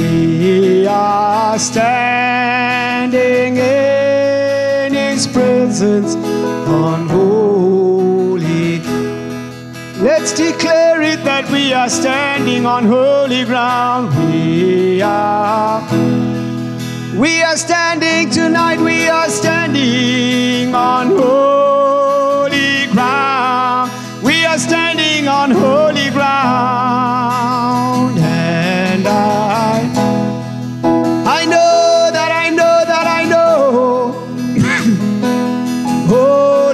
We are standing in His presence on holy. Let's declare it that we are standing on holy ground. We are standing tonight. We are standing on holy ground. We are standing on holy ground. And I know that I know that I know all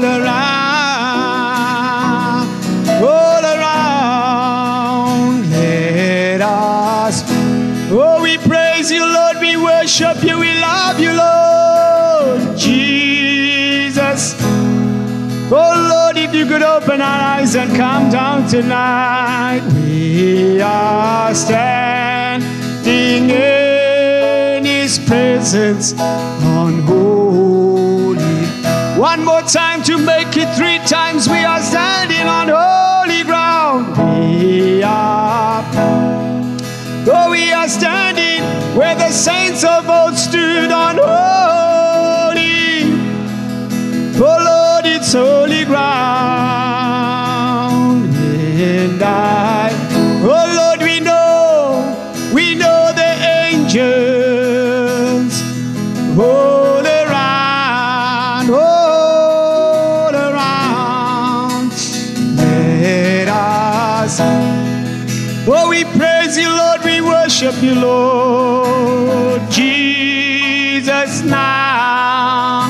around, let us, oh, we praise you, Lord, we worship you, we love you, Lord Jesus. Oh Lord, if you could open our eyes and come down tonight. We are standing in His presence on holy. One more time to make it 3 times. We are standing on holy ground. We are standing where the saints of old stood on holy. Oh Lord, it's holy ground. And oh Lord, we know the angels all around. Let us, oh, we praise you, Lord, we worship you, Lord Jesus, now.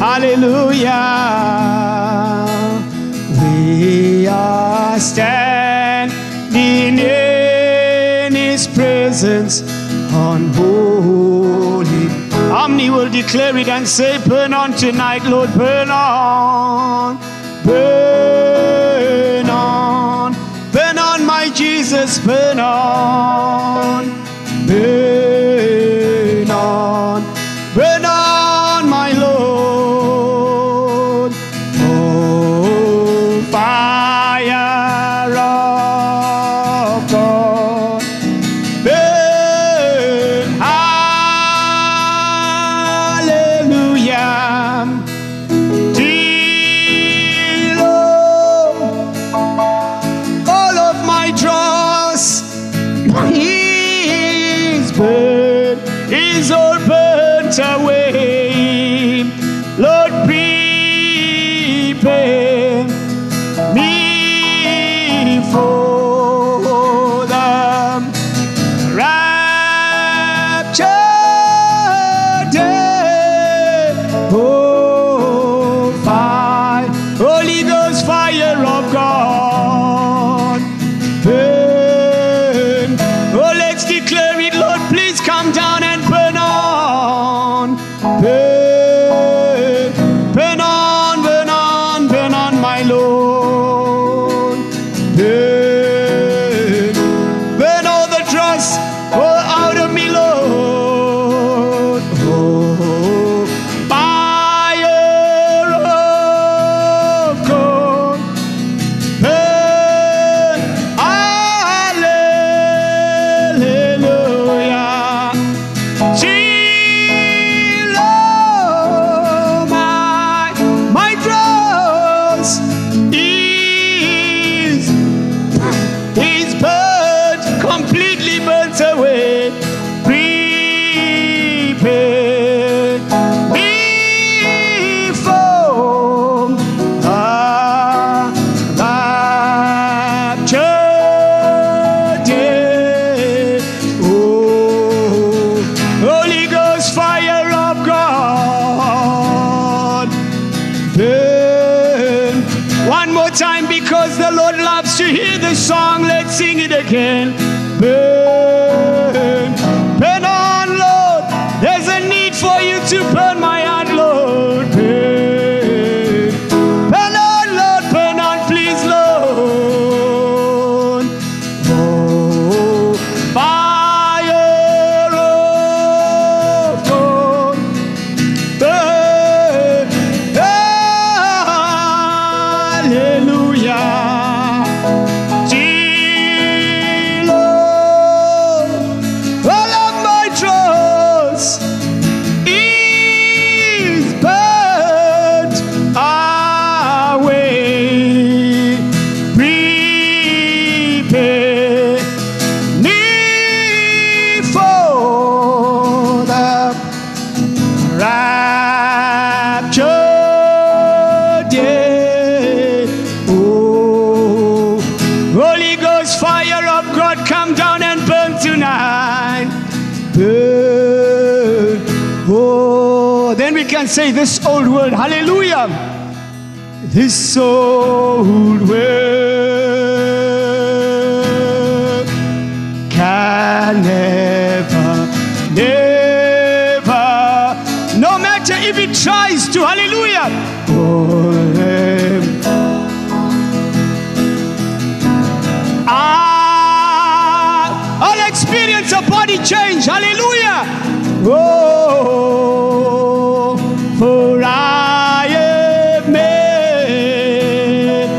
Hallelujah. We are standing in His presence on holy. Omni will declare it and say, burn on tonight, Lord, burn on. Burn on. Burn on, my Jesus, burn on. Burn on. Burn on, my Lord. Oh, fire of God. Burn. Hallelujah. Till all of my dross is burnt, is all burnt away. Lord, prepare me for the rapture day. Oh, fire, Holy Ghost, fire of God, burn. Oh, let's declare it, Lord, please come down and burn on. Burn, burn on, burn on, burn on, my Lord. Burn, burn all the dross, all out of me, Lord. Oh, fire of God. Burn, hallelujah. Till all my dross is burnt, completely burnt away. Prepare me for a rapture day. Oh, Holy Ghost, fire of God, burn. One more time, because the Lord loves to hear the song. Let's sing it again. Burn, burn on, Lord. There's a need for you to burn my heart, Lord. Burn, burn on, Lord. Burn on, please, Lord. Oh, fire of God. Burn, hallelujah. Till and say, this old world, hallelujah. This old world can never, no matter if it tries to, hallelujah. I'll experience a body change, hallelujah. Oh, for I am made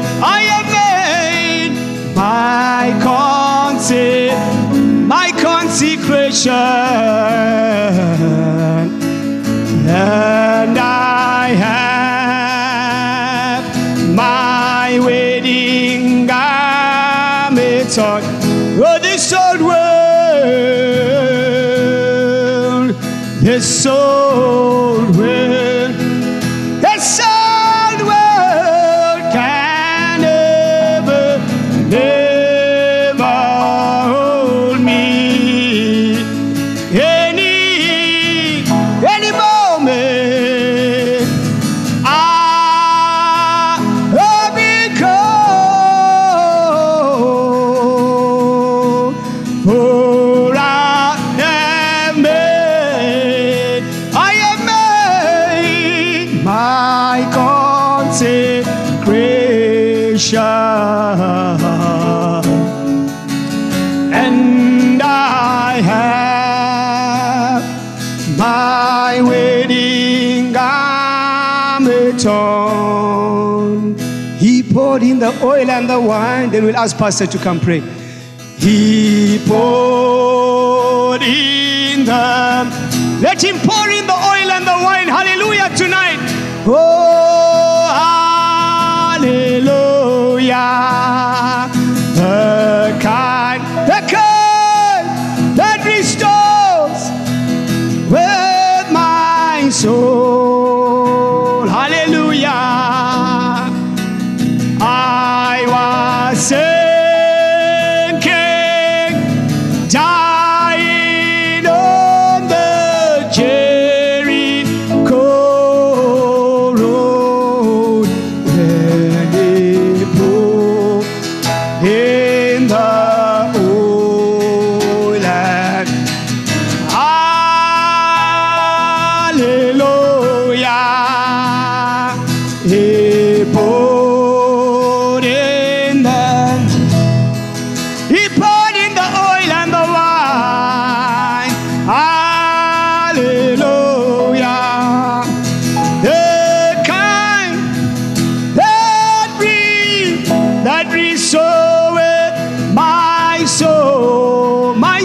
my consecration, and I have my wedding garments on. Oh, this old world, this old world, this old world can never, never hold me. Any moment I'll be cold, for I am made my consecration, and I have my wedding garment on. He poured in the oil and the wine. Then we'll ask Pastor to come pray. He poured in let him pour in the oil and the wine, hallelujah, tonight. Oh, hallelujah. The kind that restores with my soul, hallelujah. I was sinking, dying on the Jericho road, when he poured in the oil and hallelujah. He poured in the oil and the wine, hallelujah. The kind that restoreth my soul, my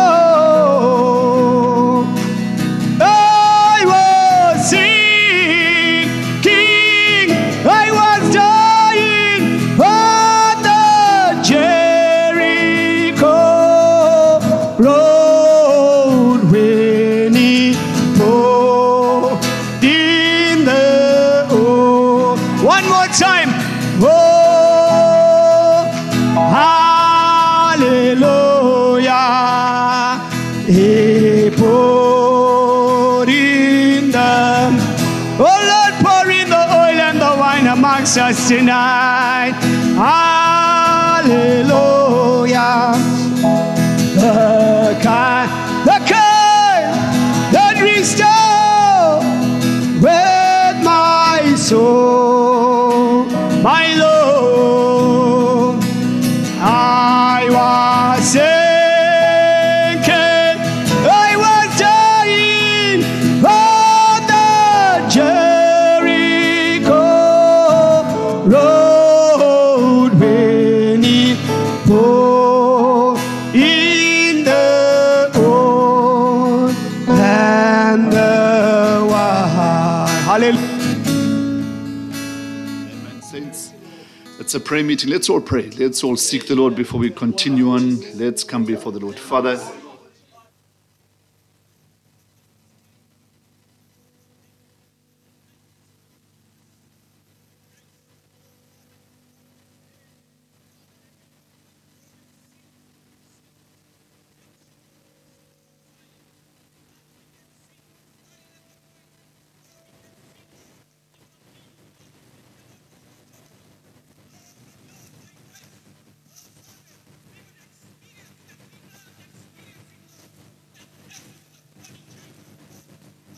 soul. I was sinking, I was dying on the Jericho road, when he poured in the oil. One more time. Oh, hallelujah. He poured in oh Lord, pour in the oil and the wine amongst us tonight. Hallelujah. The kind that restore with my soul, my Lord. I was sinking, I was dying on the Jericho road, when he poured in the oil and the wine. Hallelujah. Amen, saints. It's a prayer meeting. Let's all pray. Let's all seek the Lord before we continue on. Let's come before the Lord. Father,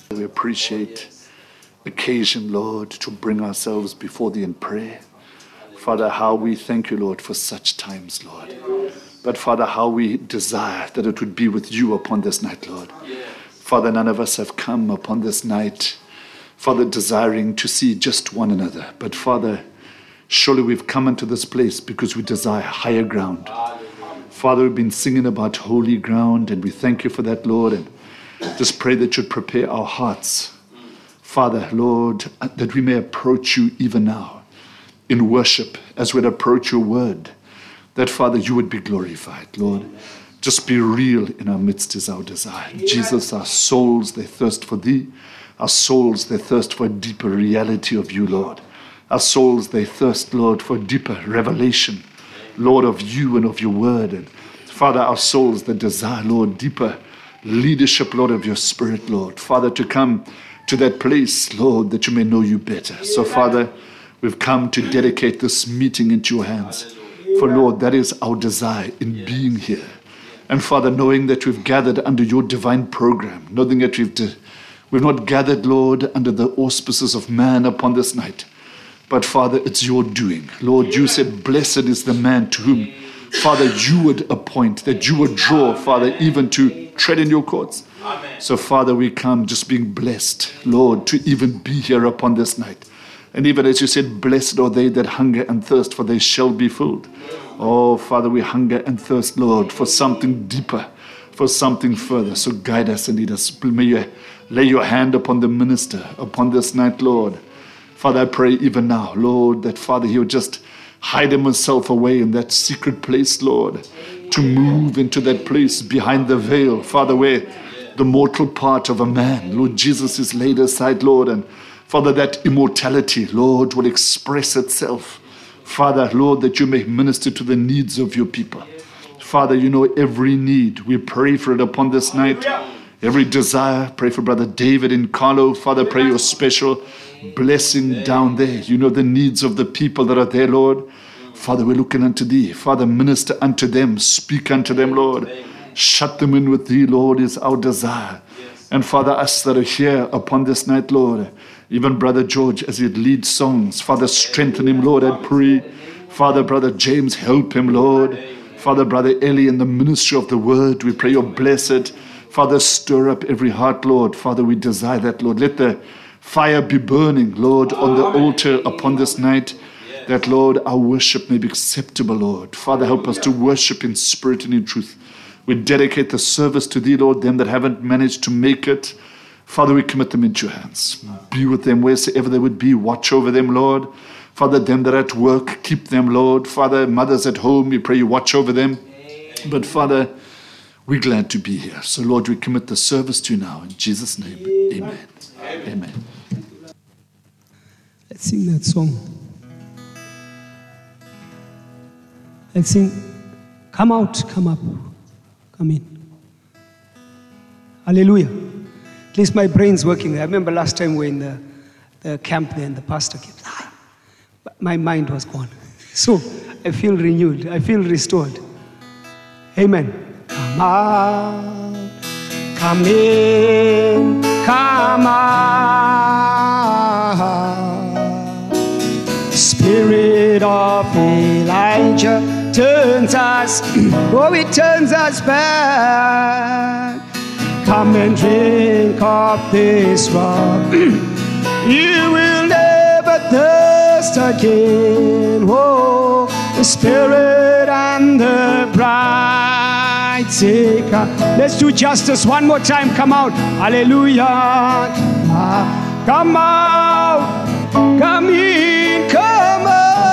We appreciate occasion, Lord, to bring ourselves before Thee in prayer. Father, how we thank You, Lord, for such times, Lord. But Father, how we desire that it would be with You upon this night, Lord. Father, none of us have come upon this night, Father, desiring to see just one another. But Father, surely we've come into this place because we desire higher ground. Father, we've been singing about holy ground, and we thank You for that, Lord. And just pray that You'd prepare our hearts, Father, Lord, that we may approach You even now in worship as we'd approach Your word. That, Father, You would be glorified, Lord. Just be real in our midst is our desire. Jesus, our souls, they thirst for Thee. Our souls, they thirst for a deeper reality of You, Lord. Our souls, they thirst, Lord, for deeper revelation, Lord, of You and of Your word. And Father, our souls, they desire, Lord, deeper leadership, Lord, of Your Spirit, Lord. Father, to come to that place, Lord, that You may know You better. So, Father, we've come to dedicate this meeting into Your hands. For, Lord, that is our desire in being here. And, Father, knowing that we've gathered under Your divine program, knowing that we've not gathered, Lord, under the auspices of man upon this night. But, Father, it's Your doing. Lord, You said, blessed is the man to whom, Father, You would appoint, that You would draw, Father, even to tread in Your courts. Amen. So, Father, we come just being blessed, Lord, to even be here upon this night. And even as You said, blessed are they that hunger and thirst, for they shall be filled. Oh, Father, we hunger and thirst, Lord, for something deeper, for something further. So guide us and lead us. May You lay Your hand upon the minister upon this night, Lord. Father, I pray even now, Lord, that, Father, He would just hide Himself away in that secret place, Lord, to move into that place behind the veil, Father, where the mortal part of a man, Lord Jesus, is laid aside, Lord, and Father, that immortality, Lord, will express itself. Father, Lord, that You may minister to the needs of Your people. Father, You know every need. We pray for it upon this night. Every desire, pray for Brother David in Carlo. Father, pray Your special blessing down there. You know the needs of the people that are there, Lord. Father, we're looking unto Thee. Father, minister unto them. Speak unto them, Lord. Shut them in with Thee, Lord, is our desire. And Father, us that are here upon this night, Lord, even Brother George, as he leads songs, Father, strengthen him, Lord, I pray. Father, Brother James, help him, Lord. Father, Brother Eli, in the ministry of the word, we pray Your blessed. Father, stir up every heart, Lord. Father, we desire that, Lord. Let the fire be burning, Lord, on the altar upon this night, that, Lord, our worship may be acceptable, Lord. Father, help us to worship in spirit and in truth. We dedicate the service to Thee, Lord, them that haven't managed to make it. Father, we commit them into Your hands. Be with them wheresoever they would be. Watch over them, Lord. Father, them that are at work, keep them, Lord. Father, mothers at home, we pray You watch over them. But Father, we're glad to be here. So, Lord, we commit the service to You now. In Jesus' name, amen. Amen. Let's sing that song. Let's sing, come out, come up, come in. Hallelujah. At least my brain's working. I remember last time we were in the camp there and the pastor kept, but my mind was gone. So I feel renewed. I feel restored. Amen. Come out, come in, come out. Spirit of Elijah turns us, oh, it turns us back. Come and drink of this rock. You will never thirst again. Oh, the Spirit and the bride say, come. Let's do justice one more time. Come out. Hallelujah. Come out. Come in. Come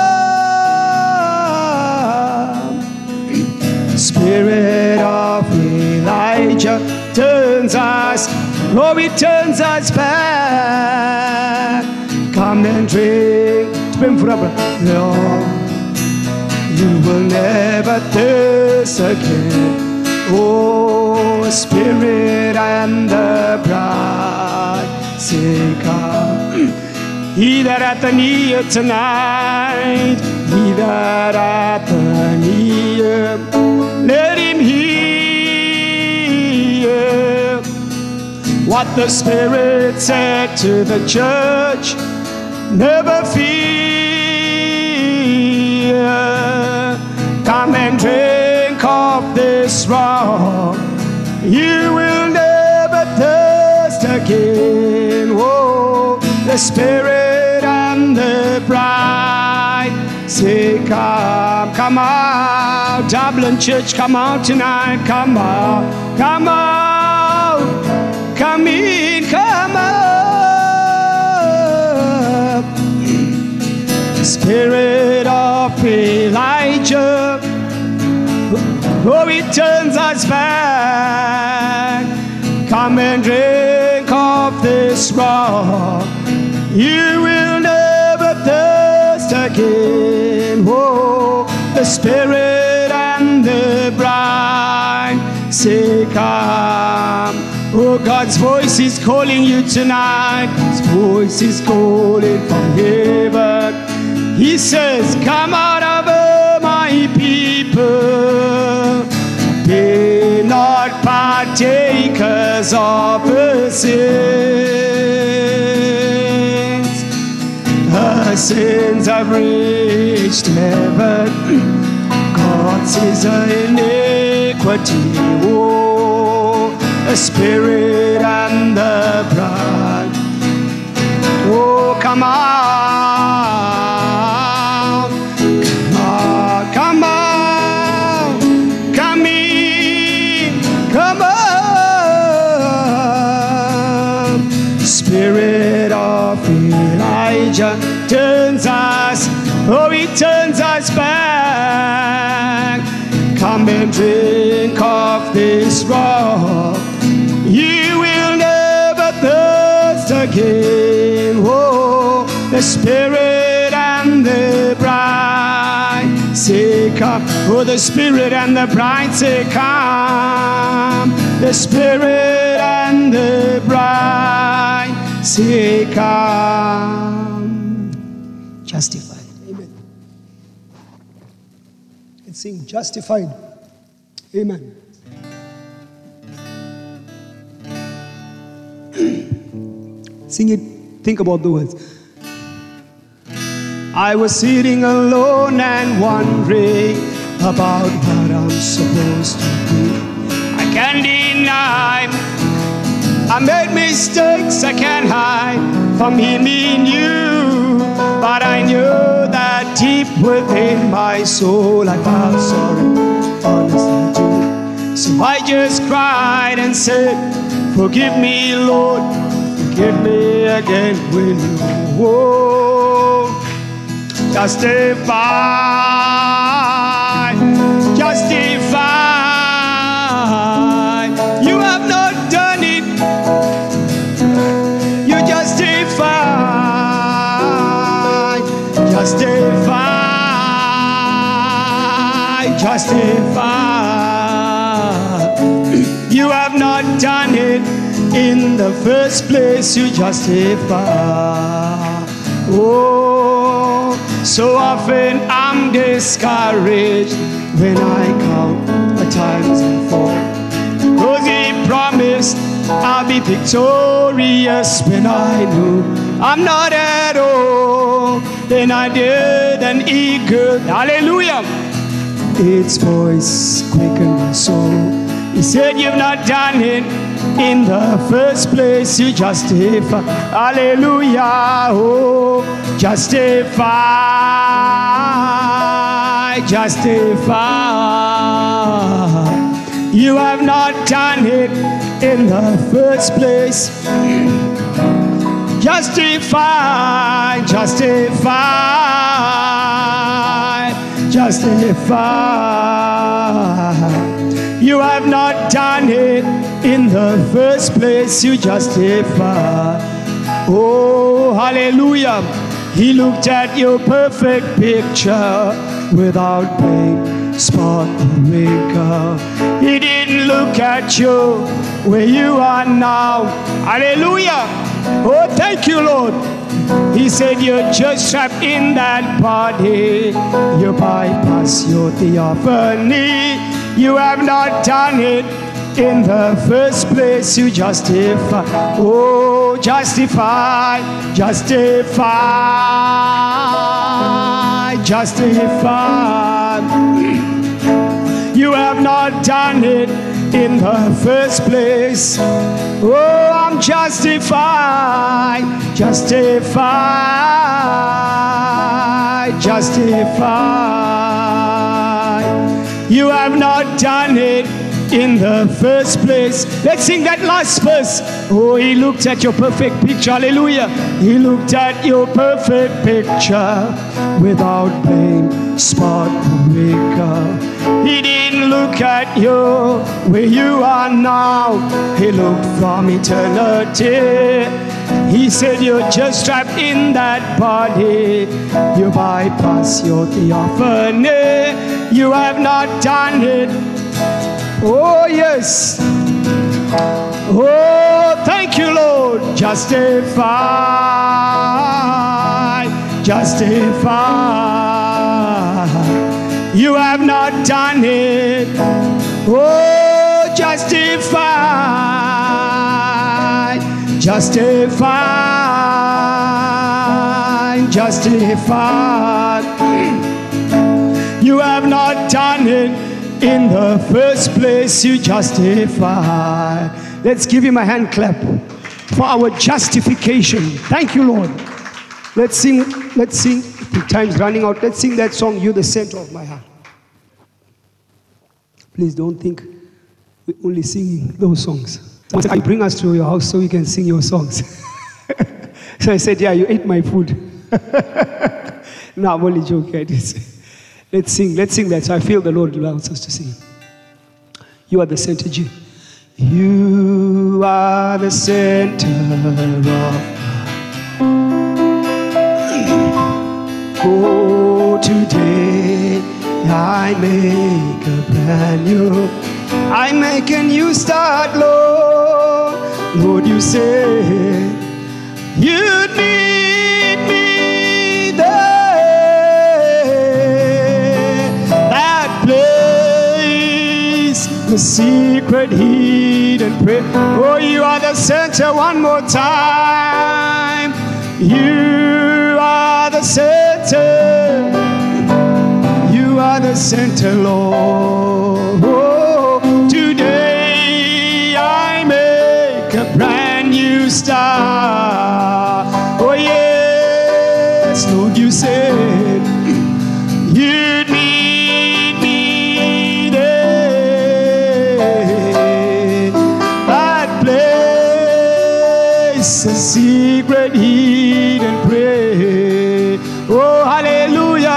out. Spirit of Elijah turns us, oh, it turns us back. Come and drink. Lord, you will never thirst again. Oh, Spirit and the bride say, come. He that hath an ear tonight, he that hath an ear, let him hear what the Spirit said to the church. Never fear. Come and drink of this rock. You will never thirst again. Oh, the Spirit and the bride say, come, come out. Dublin Church, come out tonight. Come out, come out. Come in, come out. Spirit of Elijah, oh, it turns us back. Come and drink of this rock. You will never thirst again. Oh, the Spirit and the bride say, come. Oh, God's voice is calling you tonight. His voice is calling from heaven. He says, come out of her, my people. Be not partakers of her sins. Her sins have reached heaven. God sees her iniquity. Oh, the Spirit and the bride. Oh, come out, come out, come in, come out. Spirit of Elijah turns us, oh, he turns us back. Come and drink of this rock. You will never thirst again. Oh, the Spirit and the bride say, come. Oh, the Spirit and the bride say, come. The Spirit and the bride say, come. Justified. Amen. And sing justified. Amen. Sing it, think about the words. I was sitting alone and wondering about what I'm supposed to do. I can't deny I made mistakes I can't hide from him in you. But I knew that deep within my soul I felt sorry, honestly too. So I just cried and said, forgive me, Lord. Forgive me again when you justified, justified. You have not done it. You justified, justified, justified. You have not done it. In the first place, you justify. Oh, so often I'm discouraged when I count the times I fall. Cause he promised I'll be victorious when I knew I'm not at all. Then I did an eagle, hallelujah. Its voice quickened my soul. He said, you've not done it. In the first place, you justify. Hallelujah. Oh, justify, justify. You have not done it in the first place. Justify, justify, justify. You have not done it in the first place, you justify. Oh, hallelujah. He looked at your perfect picture without pain, spot or wrinkle. He didn't look at you where you are now. Hallelujah. Oh, thank you, Lord. He said you're just trapped in that body. You bypass your theophany. You have not done it In the first place you justify. Oh, justify, justify, justify. You have not done it in the first place. Oh, I'm justified, justified, justified. You have not done it in the first place. Let's sing that last verse. Oh, he looked at your perfect picture. Hallelujah. He looked at your perfect picture without blame, spot, breaker. He didn't look at you where you are now. He looked from eternity. He said you're just trapped in that body. You bypass your theophany. You have not done it. Oh, yes. Oh, thank you, Lord. Justify, justify. You have not done it. Oh, justify, justify, justify. You have not done it. In the first place you justify. Let's give him a hand clap for our justification. Thank you, Lord. Let's sing. The time's running out. Let's sing that song, You're the Center of My Heart. Please don't think we're only singing those songs. Someone said, you bring us to your house so we can sing your songs. So I said, yeah, you ate my food. No, I'm only joking. Let's sing that. So I feel the Lord allows us to sing. You are the center, G. You are the center of. Oh, today I make a brand new. I make a new start, Lord. Lord, you said you'd meet me there. The secret hidden prayer. Oh, you are the center. One more time. You are the center. You are the center, Lord. Oh, today I make a brand new start. Oh, yes, Lord, you said you'd meet me a secret hidden prayer. Oh, hallelujah.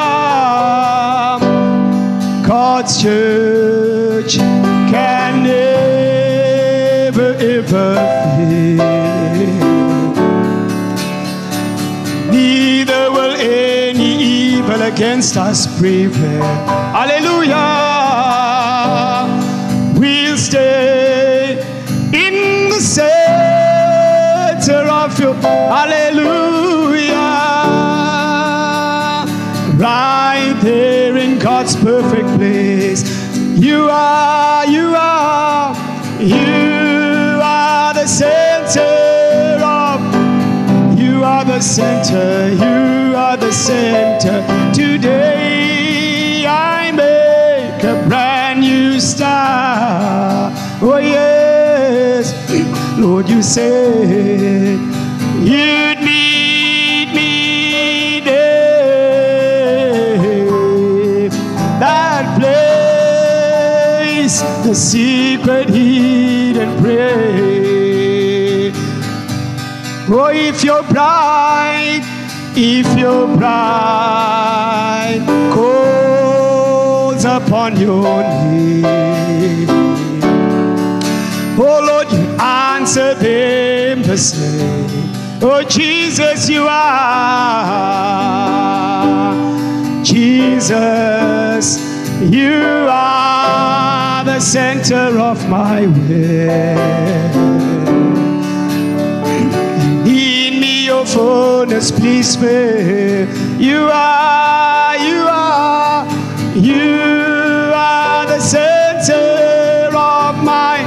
God's church can never ever fail. Neither will any evil against us prevail. Hallelujah. We'll stay in the center of your hallelujah, right there in God's perfect place. You are the center of. You are the center. You are the center. Today I make a brand new start. Oh yes. Lord, you said you'd meet me there. That place, the secret hidden prayer. Oh, if your bride calls upon your name, oh Lord, you answer them the same. Oh Jesus, you are. Jesus, you are the center of my will. In me your fullness, please fill. You are the center of my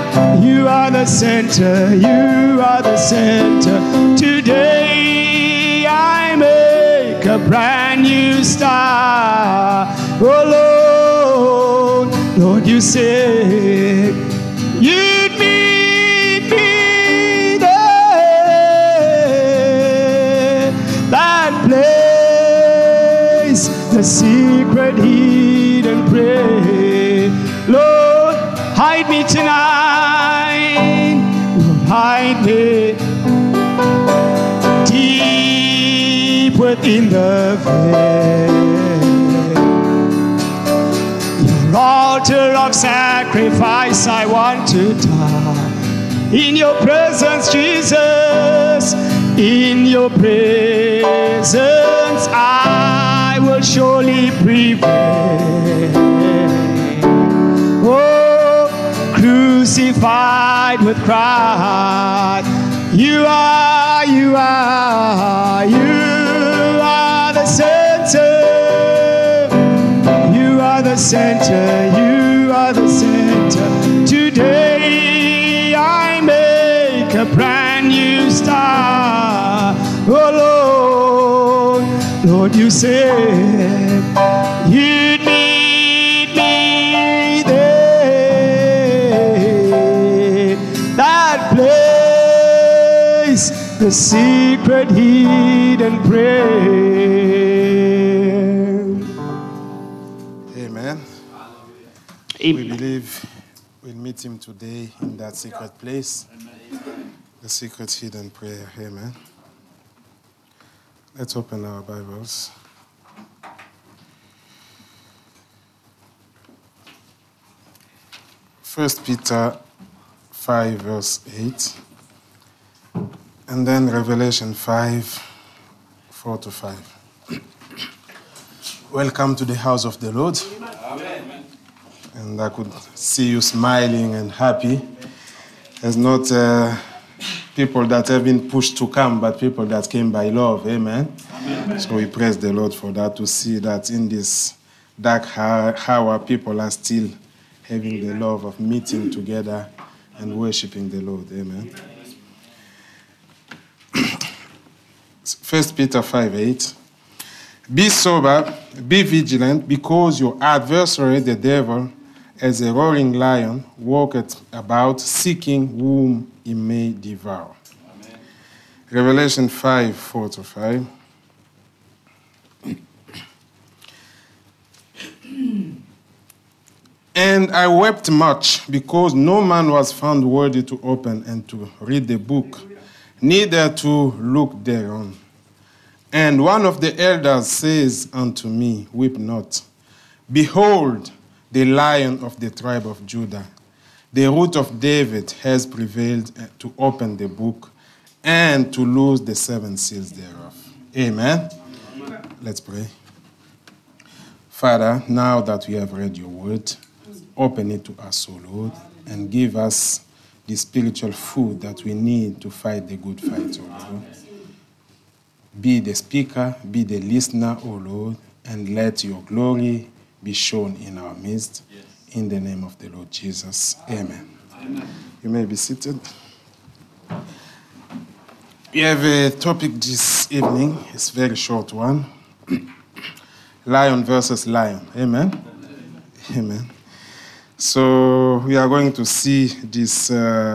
are the center, you are the center. Today I make a brand new start. Oh Lord, Lord, you said you'd meet me there. That place, the secret hidden prayer. Lord, hide me tonight. Lord, hide me deep within the veil. Your altar of sacrifice, I want to die. In your presence, Jesus, in your presence, I will surely prevail. Oh, crucified with Christ, you are the center. You are the center, you are the center. Today I make a brand new start. Oh Lord, Lord, you said you'd meet me there. That place, the secret hidden prayer. Amen. Amen. We believe we'll meet him today in that secret place. The secret hidden prayer. Amen. Let's open our Bibles. First Peter 5 verse 8. And then Revelation 5, 4 to 5. Welcome to the house of the Lord. Amen. And I could see you smiling and happy. There's not people that have been pushed to come, but people that came by love. Amen. Amen. So we praise the Lord for that, to see that in this dark hour, people are still having the love of meeting together and worshiping the Lord. Amen. 1 Peter 5:8. Be sober, be vigilant, because your adversary, the devil, as a roaring lion, walketh about, seeking whom he may devour. Amen. Revelation 5, 4 to 5. And I wept much, because no man was found worthy to open and to read the book, neither to look thereon. And one of the elders says unto me, weep not. Behold, the Lion of the tribe of Judah, the root of David, has prevailed to open the book and to loose the 7 seals thereof. Amen. Amen. Let's pray. Father, now that we have read your word, open it to us, O Lord, and give us the spiritual food that we need to fight the good fight, O Lord. Be the speaker, be the listener, O Lord, and let your glory be shown in our midst. Yes. In the name of the Lord Jesus. Amen. Amen. You may be seated. We have a topic this evening. It's a very short one. Lion versus lion. Amen. Amen. Amen. So we are going to see this,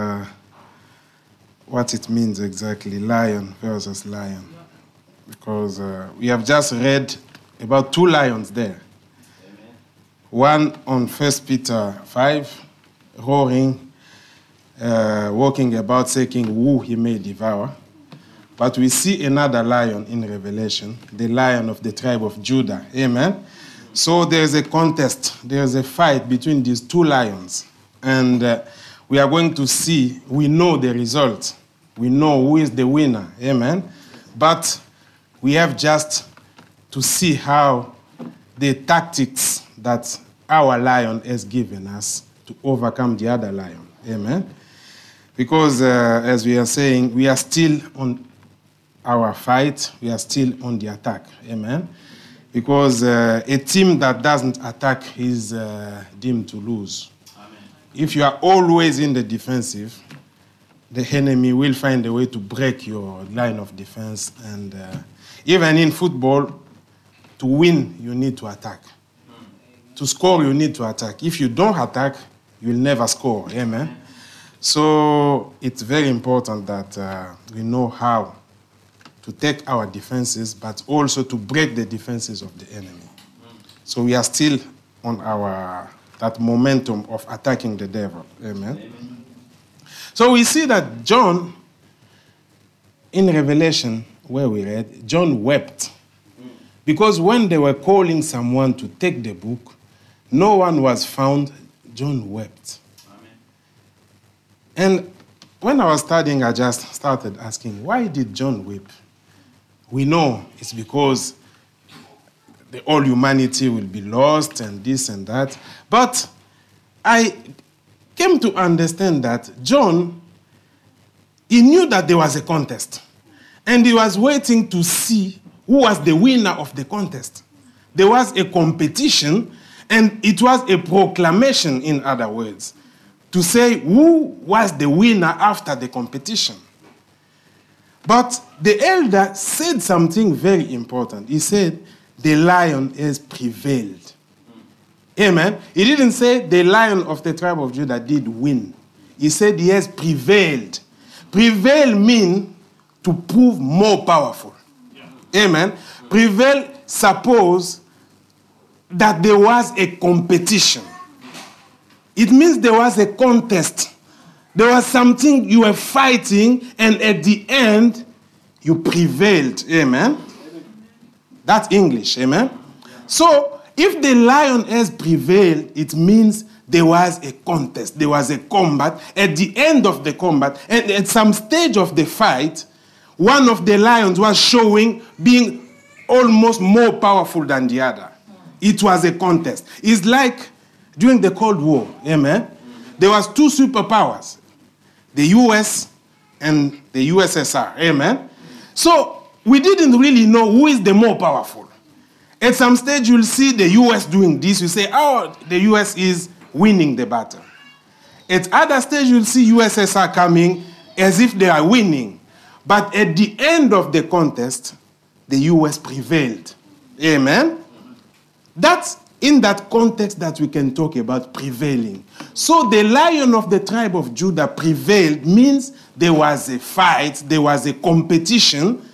what it means exactly, lion versus lion. Because we have just read about 2 lions there. Amen. One on 1 Peter 5, roaring, walking about, seeking who he may devour. But we see another lion in Revelation, the Lion of the tribe of Judah. Amen. So there's a contest, there's a fight between these 2 lions. And we are going to see, we know the result. We know who is the winner. Amen. But we have just to see how the tactics that our lion has given us to overcome the other lion. Amen. Because as we are saying, we are still on our fight. We are still on the attack. Amen. Because a team that doesn't attack is deemed to lose. Amen. If you are always in the defensive, the enemy will find a way to break your line of defense. And even in football, to win, you need to attack. To score, you need to attack. If you don't attack, you'll never score. Amen? So it's very important that we know how to take our defenses, but also to break the defenses of the enemy. So we are still on that momentum of attacking the devil. Amen? Amen. So we see that John, in Revelation, where we read, John wept. Because when they were calling someone to take the book, no one was found. John wept. Amen. And when I was studying, I just started asking, why did John weep? We know it's because all humanity will be lost and this and that. But I came to understand that John, he knew that there was a contest. And he was waiting to see who was the winner of the contest. There was a competition, and it was a proclamation, in other words, to say who was the winner after the competition. But the elder said something very important. He said, the lion has prevailed. Amen. He didn't say the lion of the tribe of Judah did win. He said he has prevailed. Prevail means to prove more powerful. Amen. Prevail suppose that there was a competition. It means there was a contest. There was something you were fighting, and at the end, you prevailed. Amen. That's English. Amen. So, if the lion has prevailed, it means there was a contest. There was a combat. At the end of the combat, and at some stage of the fight, one of the lions was showing being almost more powerful than the other. It was a contest. It's like during the Cold War. Amen. There was two superpowers, the US and the USSR. Amen. So we didn't really know who is the more powerful. At some stage, you'll see the US doing this. You say, oh, the US is winning the battle. At other stage, you'll see USSR coming as if they are winning. But at the end of the contest, the US prevailed. Amen? That's in that context that we can talk about prevailing. So the lion of the tribe of Judah prevailed means there was a fight, there was a competition,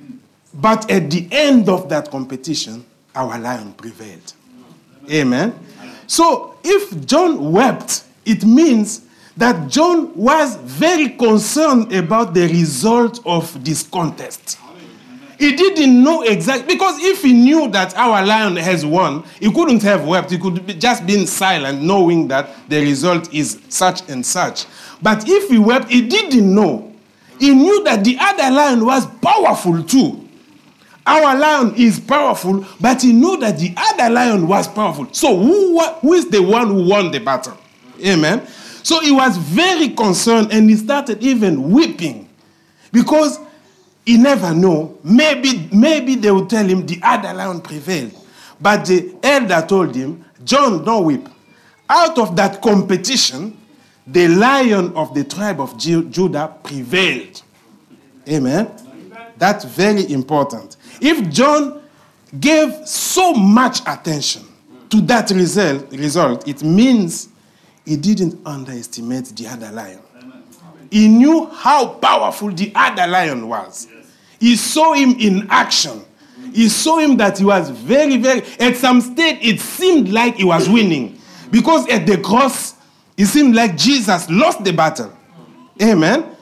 but at the end of that competition, our lion prevailed. Amen? So if John wept, it means that John was very concerned about the result of this contest. He didn't know exactly, because if he knew that our lion has won, he couldn't have wept. He could be just been silent, knowing that the result is such and such. But if he wept, he didn't know. He knew that the other lion was powerful too. Our lion is powerful, but he knew that the other lion was powerful. So who is the one who won the battle? Amen. So he was very concerned, and he started even weeping, because he never knew. Maybe they would tell him the other lion prevailed. But the elder told him, John, don't weep. Out of that competition, the lion of the tribe of Judah prevailed. Amen. That's very important. If John gave so much attention to that result, it means he didn't underestimate the other lion. He knew how powerful the other lion was. He saw him in action. He saw him that he was very, very... At some stage, it seemed like he was winning. Because at the cross, it seemed like Jesus lost the battle. Amen?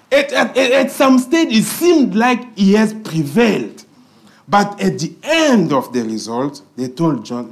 At some stage, it seemed like he has prevailed. But at the end of the result, they told John,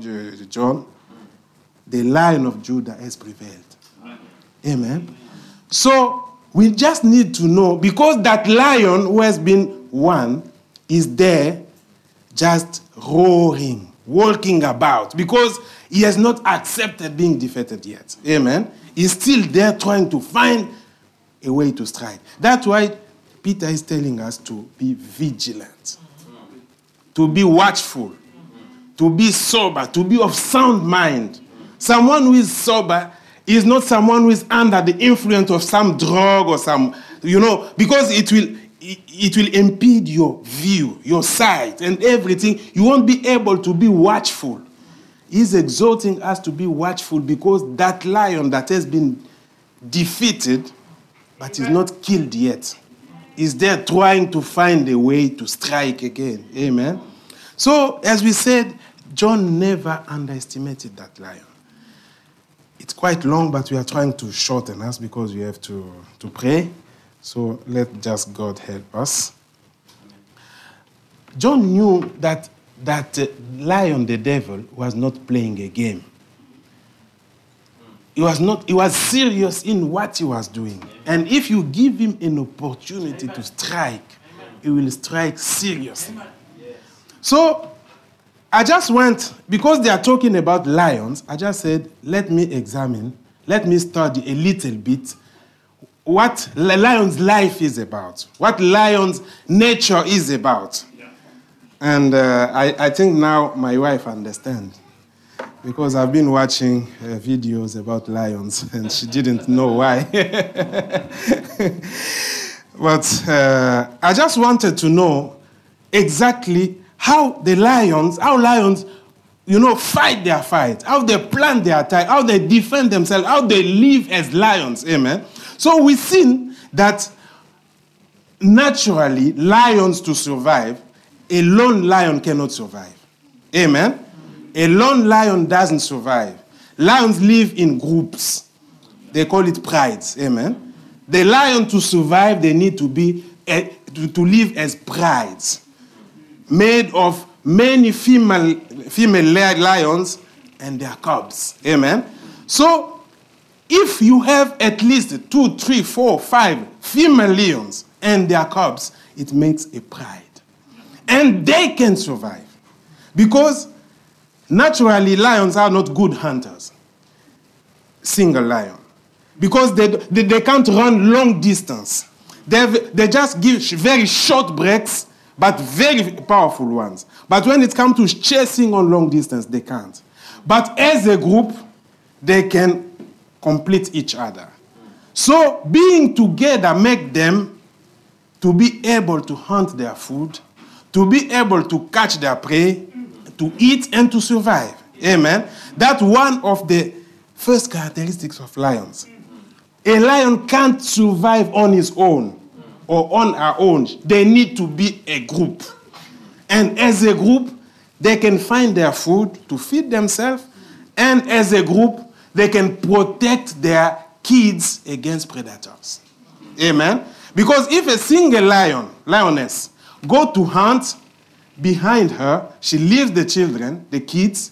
the Lion of Judah has prevailed. Amen? So, we just need to know, because that lion who has been won is there just roaring, walking about, because he has not accepted being defeated yet. Amen? He's still there trying to find a way to strike. That's why Peter is telling us to be vigilant, to be watchful, to be sober, to be of sound mind. Someone who is sober is not someone who is under the influence of some drug or some because it will impede your view, your sight, and everything. You won't be able to be watchful. He's exhorting us to be watchful because that lion that has been defeated, but is not killed yet, is there trying to find a way to strike again. Amen. So, as we said, John never underestimated that lion. It's quite long, but we are trying to shorten us because we have to pray. So let just God help us. John knew that lion, the devil, was not playing a game. He was serious in what he was doing. And if you give him an opportunity to strike, he will strike seriously. So I just went, because they are talking about lions, I just said, let me study a little bit what lion's life is about, what lion's nature is about. Yeah. And I think now my wife understands, because I've been watching videos about lions and she didn't know why. But I just wanted to know exactly how lions, fight their fight, how they plan their attack, how they defend themselves, how they live as lions. Amen. So we've seen that naturally, lions to survive, a lone lion cannot survive. Amen. A lone lion doesn't survive. Lions live in groups. They call it prides. Amen. The lion to survive, they need to be to live as prides, made of many female lions and their cubs. Amen. So, if you have at least 2, 3, 4, 5 female lions and their cubs, it makes a pride. And they can survive. Because naturally, lions are not good hunters. Single lion. Because they can't run long distance. They just give very short breaks, but very powerful ones. But when it comes to chasing on long distance, they can't. But as a group, they can complete each other. So being together make them to be able to hunt their food, to be able to catch their prey, to eat and to survive. Amen. That's one of the first characteristics of lions. A lion can't survive on his own or on our own. They need to be a group. And as a group, they can find their food to feed themselves. And as a group, they can protect their kids against predators. Amen? Because if a single lioness, go to hunt, behind her, she leaves the children, the kids,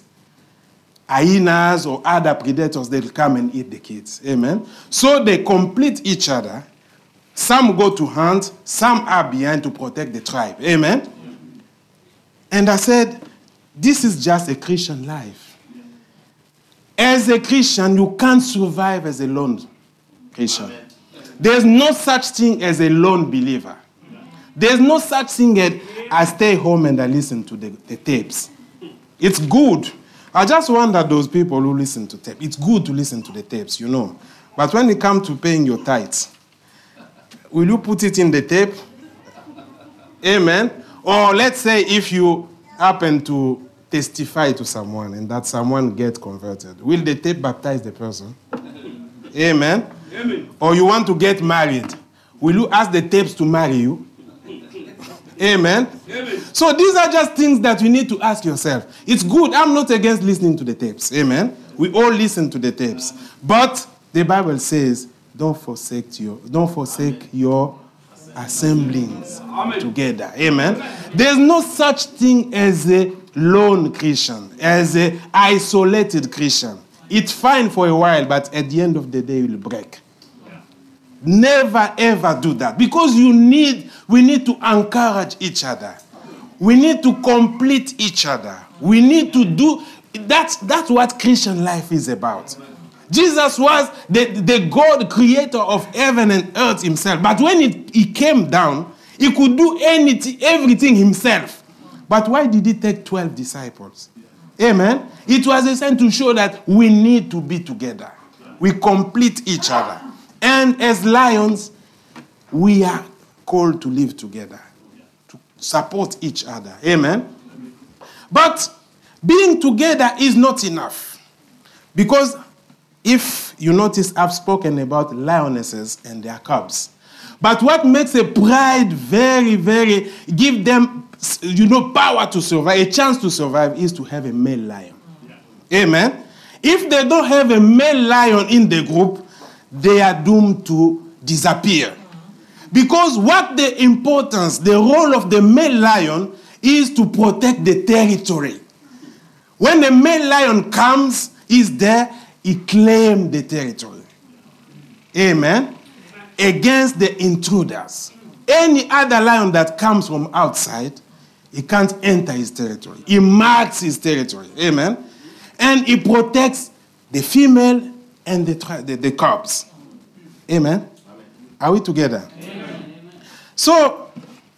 hyenas or other predators, they'll come and eat the kids. Amen? So they complete each other. Some go to hunt, some are behind to protect the tribe. Amen? And I said, this is just a Christian life. As a Christian, you can't survive as a lone Christian. There's no such thing as a lone believer. There's no such thing as I stay home and I listen to the tapes. It's good. I just wonder those people who listen to tapes. It's good to listen to the tapes, you know. But when it comes to paying your tithes, will you put it in the tape? Amen. Or let's say if you happen to testify to someone and that someone gets converted, will the tape baptize the person? Amen. Amen. Or you want to get married, will you ask the tapes to marry you? Amen. Amen. So these are just things that you need to ask yourself. It's good. I'm not against listening to the tapes. Amen. We all listen to the tapes. But the Bible says, don't forsake your assemblings together. Amen. There's no such thing as a lone Christian, as an isolated Christian. It's fine for a while, but at the end of the day, it will break. Never, ever do that. Because we need to encourage each other. We need to complete each other. We need to do... That's what Christian life is about. Jesus was the God creator of heaven and earth himself. But when he came down, he could do everything himself. But why did he take 12 disciples? Amen? It was a sign to show that we need to be together. We complete each other. And as lions, we are called to live together, to support each other. Amen? But being together is not enough. Because if you notice, I've spoken about lionesses and their cubs. But what makes a pride very, give them, power to survive, a chance to survive, is to have a male lion. Amen? If they don't have a male lion in the group, they are doomed to disappear. Because what the role of the male lion is to protect the territory. When the male lion comes, is there, he claims the territory. Amen? Against the intruders. Any other lion that comes from outside, he can't enter his territory. He marks his territory. Amen? And he protects the female and the cubs. Amen? Are we together? Amen. So,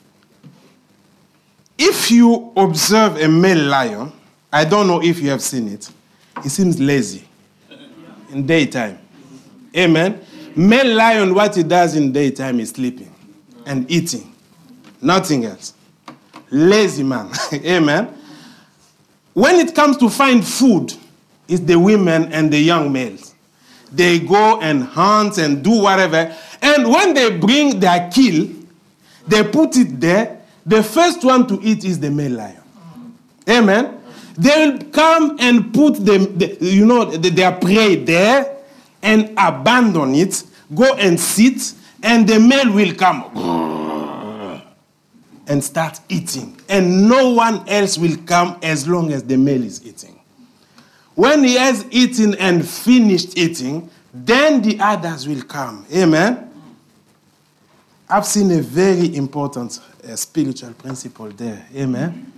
if you observe a male lion, I don't know if you have seen it, he seems lazy in daytime. Amen? Male lion, what he does in daytime is sleeping and eating. Nothing else. Lazy man. Amen? When it comes to find food, it's the women and the young males. They go and hunt and do whatever. And when they bring their kill, they put it there. The first one to eat is the male lion. Amen? They will come and put their prey there and abandon it, go and sit, and the male will come and start eating. And no one else will come as long as the male is eating. When he has eaten and finished eating, then the others will come. Amen? I've seen a very important spiritual principle there. Amen?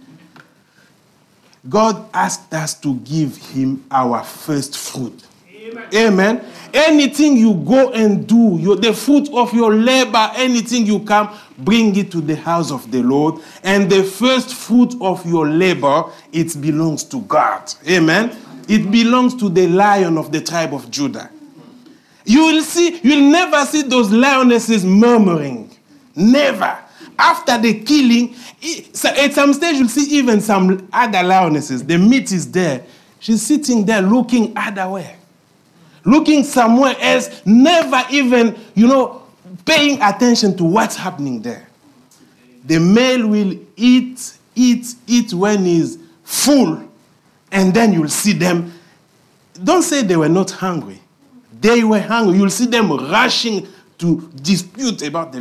God asked us to give him our first fruit. Amen? Anything you go and do, the fruit of your labor, anything you come, bring it to the house of the Lord. And the first fruit of your labor, it belongs to God. Amen? It belongs to the lion of the tribe of Judah. You'll never see those lionesses murmuring. Never. After the killing, at some stage you'll see even some other lionesses. The meat is there. She's sitting there looking otherwhere. Looking somewhere else, never even, paying attention to what's happening there. The male will eat when he's full, and then you'll see them. Don't say they were not hungry. They were hungry. You'll see them rushing to dispute about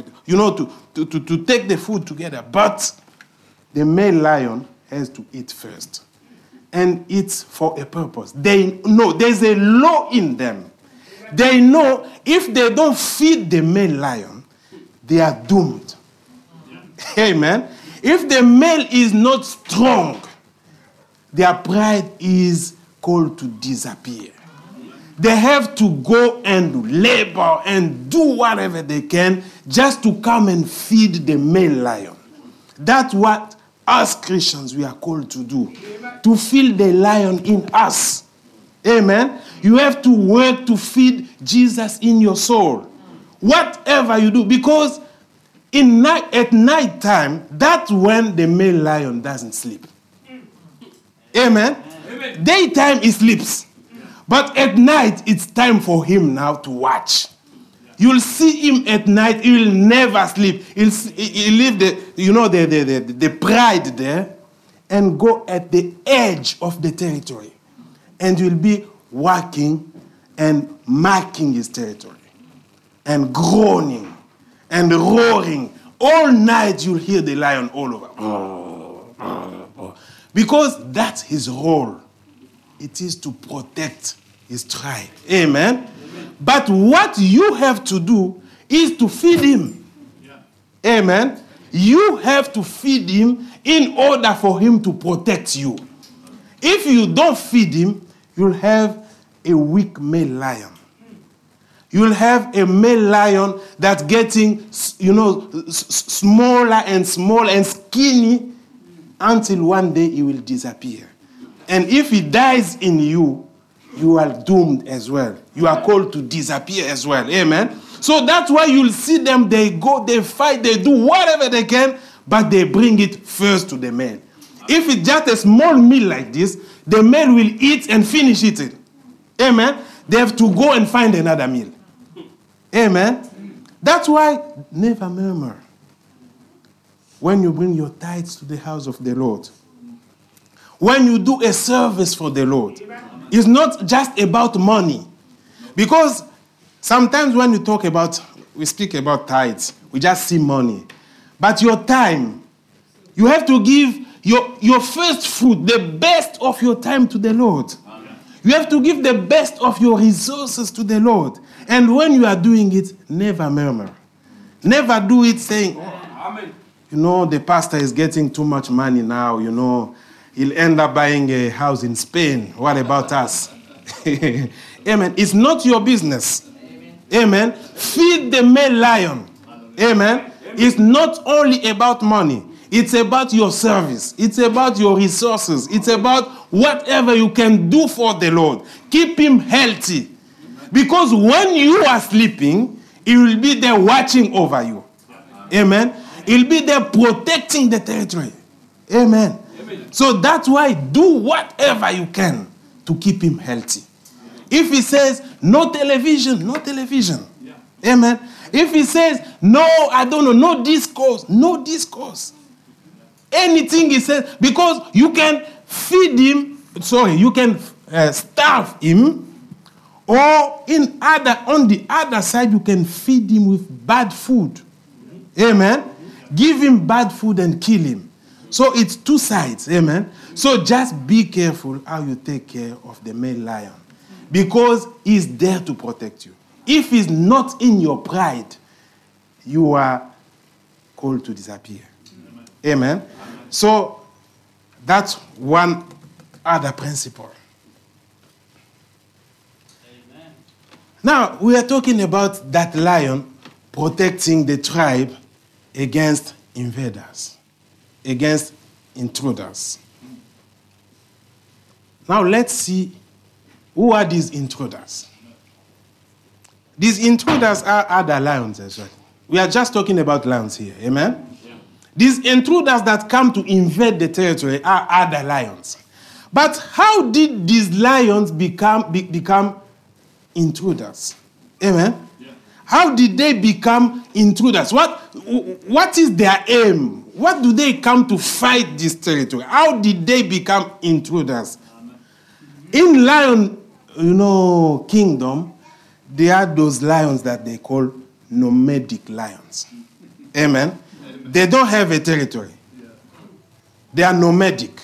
to take the food together. But the male lion has to eat first. And it's for a purpose. They know there's a law in them. They know if they don't feed the male lion, they are doomed. Amen. If the male is not strong, their pride is called to disappear. They have to go and labor and do whatever they can just to come and feed the male lion. That's what us Christians, we are called to do. Amen. To feed the lion in us. Amen. You have to work to feed Jesus in your soul. Whatever you do. Because at night time, that's when the male lion doesn't sleep. Amen. Amen. Daytime he sleeps. But at night, it's time for him now to watch. You'll see him at night. He will never sleep. He'll leave the pride there and go at the edge of the territory. And he'll be walking and marking his territory and groaning and roaring. All night you'll hear the lion all over. Because that's his role. It is to protect his tribe. Amen? Amen. But what you have to do is to feed him. Yeah. Amen? You have to feed him in order for him to protect you. If you don't feed him, you'll have a weak male lion. You'll have a male lion that's getting, smaller and smaller and skinny until one day he will disappear. And if he dies in you, you are doomed as well. You are called to disappear as well. Amen? So that's why you'll see them, they go, they fight, they do whatever they can, but they bring it first to the male. If it's just a small meal like this, the male will eat and finish eating. Amen? They have to go and find another meal. Amen? That's why never murmur when you bring your tithes to the house of the Lord. When you do a service for the Lord. It's not just about money. Because sometimes when we speak about tithes, we just see money. But your time, you have to give your first fruit, the best of your time to the Lord. Amen. You have to give the best of your resources to the Lord. And when you are doing it, never murmur. Never do it saying, Amen. The pastor is getting too much money now, he'll end up buying a house in Spain. What about us? Amen. It's not your business. Amen. Feed the male lion. Amen. It's not only about money. It's about your service. It's about your resources. It's about whatever you can do for the Lord. Keep him healthy. Because when you are sleeping, he will be there watching over you. Amen. He'll be there protecting the territory. Amen. So that's why do whatever you can to keep him healthy. If he says, no television, no television. Yeah. Amen. If he says, no discourse, no discourse. Anything he says, because you can feed him, you can starve him, or on the other side, you can feed him with bad food. Amen. Give him bad food and kill him. So it's two sides. Amen. So just be careful how you take care of the male lion. Because he's there to protect you. If he's not in your pride, you are called to disappear. Amen. So that's one other principle. Amen. Now, we are talking about that lion protecting the tribe against invaders, against intruders. Now, let's see who are these intruders. These intruders are other lions as well. We are just talking about lions here. Amen? Yeah. These intruders that come to invade the territory are other lions. But how did these lions become intruders? Amen? Yeah. How did they become intruders? What is their aim? What do they come to fight this territory? How did they become intruders? Amen. In lion, kingdom, there are those lions that they call nomadic lions. Amen? They don't have a territory. They are nomadic.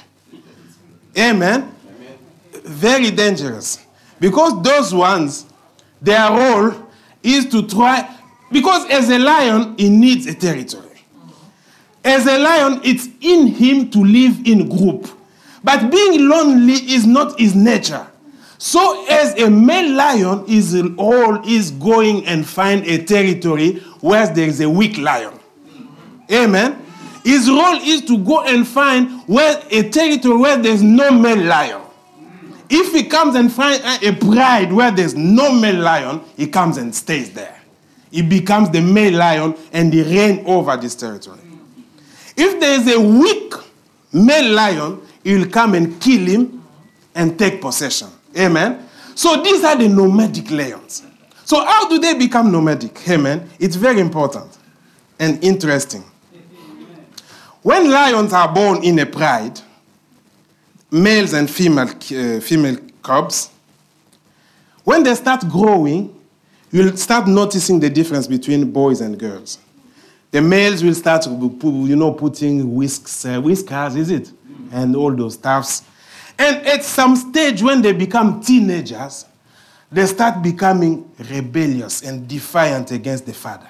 Amen? Very dangerous. Because those ones, their role is to try, because as a lion, he needs a territory. As a lion, it's in him to live in group. But being lonely is not his nature. So as a male lion, his role is going and find a territory where there is a weak lion. Amen? His role is to go and find a territory where there's no male lion. If he comes and finds a pride where there's no male lion, he comes and stays there. He becomes the male lion and he reigns over this territory. If there is a weak male lion, he will come and kill him and take possession. Amen? So these are the nomadic lions. So how do they become nomadic? Amen? It's very important and interesting. When lions are born in a pride, males and female cubs, when they start growing, you'll start noticing the difference between boys and girls. The males will start, putting whiskers, is it? And all those stuffs. And at some stage, when they become teenagers, they start becoming rebellious and defiant against the father.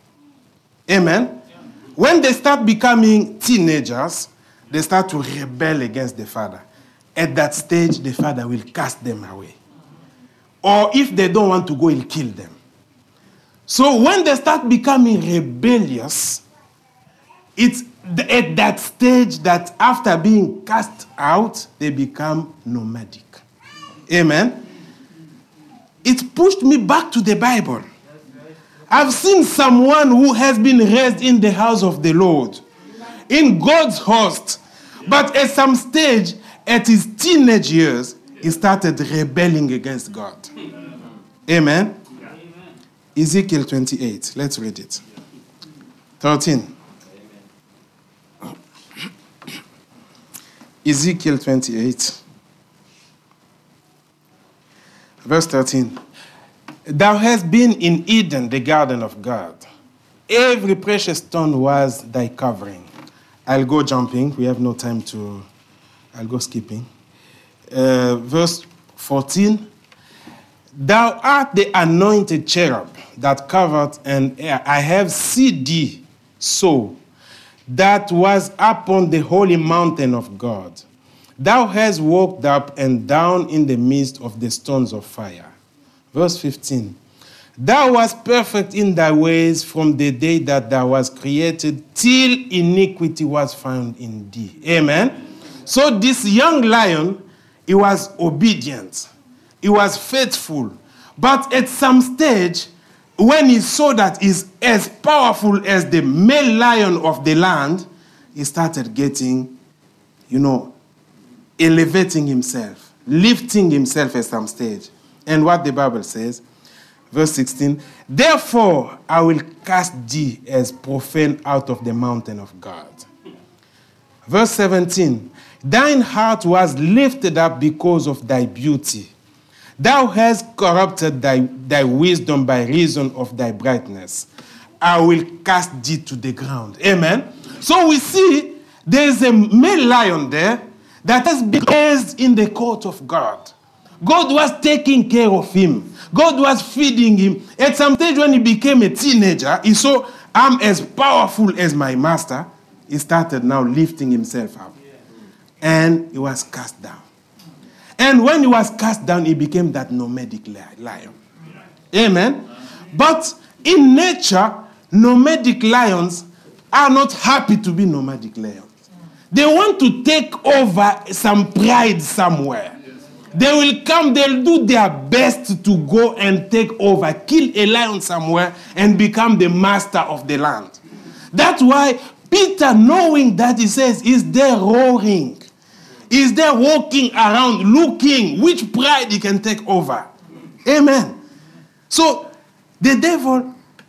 Amen? Yeah. When they start becoming teenagers, they start to rebel against the father. At that stage, the father will cast them away. Or if they don't want to go, he'll kill them. So when they start becoming rebellious, it's at that stage that after being cast out, they become nomadic. Amen? It pushed me back to the Bible. I've seen someone who has been raised in the house of the Lord, in God's host. But at some stage, at his teenage years, he started rebelling against God. Amen? Ezekiel 28. Let's read it. 13. Ezekiel 28. Verse 13. Thou hast been in Eden, the garden of God. Every precious stone was thy covering. I'll go jumping. We have no time to... I'll go skipping. Verse 14. Thou art the anointed cherub that covered, and I have seen thee so, that was upon the holy mountain of God. Thou hast walked up and down in the midst of the stones of fire. Verse 15. Thou wast perfect in thy ways from the day that thou wast created till iniquity was found in thee. Amen. So this young lion, he was obedient. He was faithful. But at some stage, when he saw that he's as powerful as the male lion of the land, he started getting, elevating himself, lifting himself at some stage. And what the Bible says, verse 16, therefore I will cast thee as profane out of the mountain of God. Verse 17, thine heart was lifted up because of thy beauty. Thou hast corrupted thy wisdom by reason of thy brightness. I will cast thee to the ground. Amen. So we see there is a male lion there that has been raised in the court of God. God was taking care of him. God was feeding him. At some stage when he became a teenager, he saw, I'm as powerful as my master. He started now lifting himself up. And he was cast down. And when he was cast down, he became that nomadic lion. Amen. But in nature, nomadic lions are not happy to be nomadic lions. They want to take over some pride somewhere. They will come, they'll do their best to go and take over, kill a lion somewhere and become the master of the land. That's why Peter, knowing that, he says, is there roaring? Is there walking around looking which pride he can take over? Amen. So the devil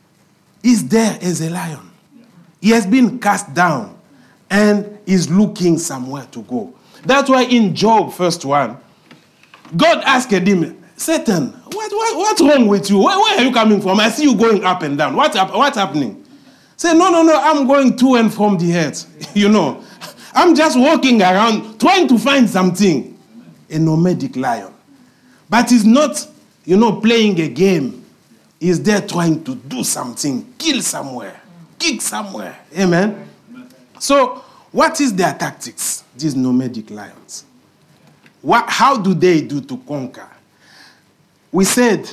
is there as a lion. He has been cast down and is looking somewhere to go. That's why in Job, first one, God asked him, Satan, what's wrong with you? Where are you coming from? I see you going up and down. What's happening? Say, no, I'm going to and from the earth. I'm just walking around trying to find something. A nomadic lion. But he's not, playing a game. He's there trying to do something, kill somewhere, kick somewhere. Amen? So, what is their tactics, these nomadic lions? How do they do to conquer? We said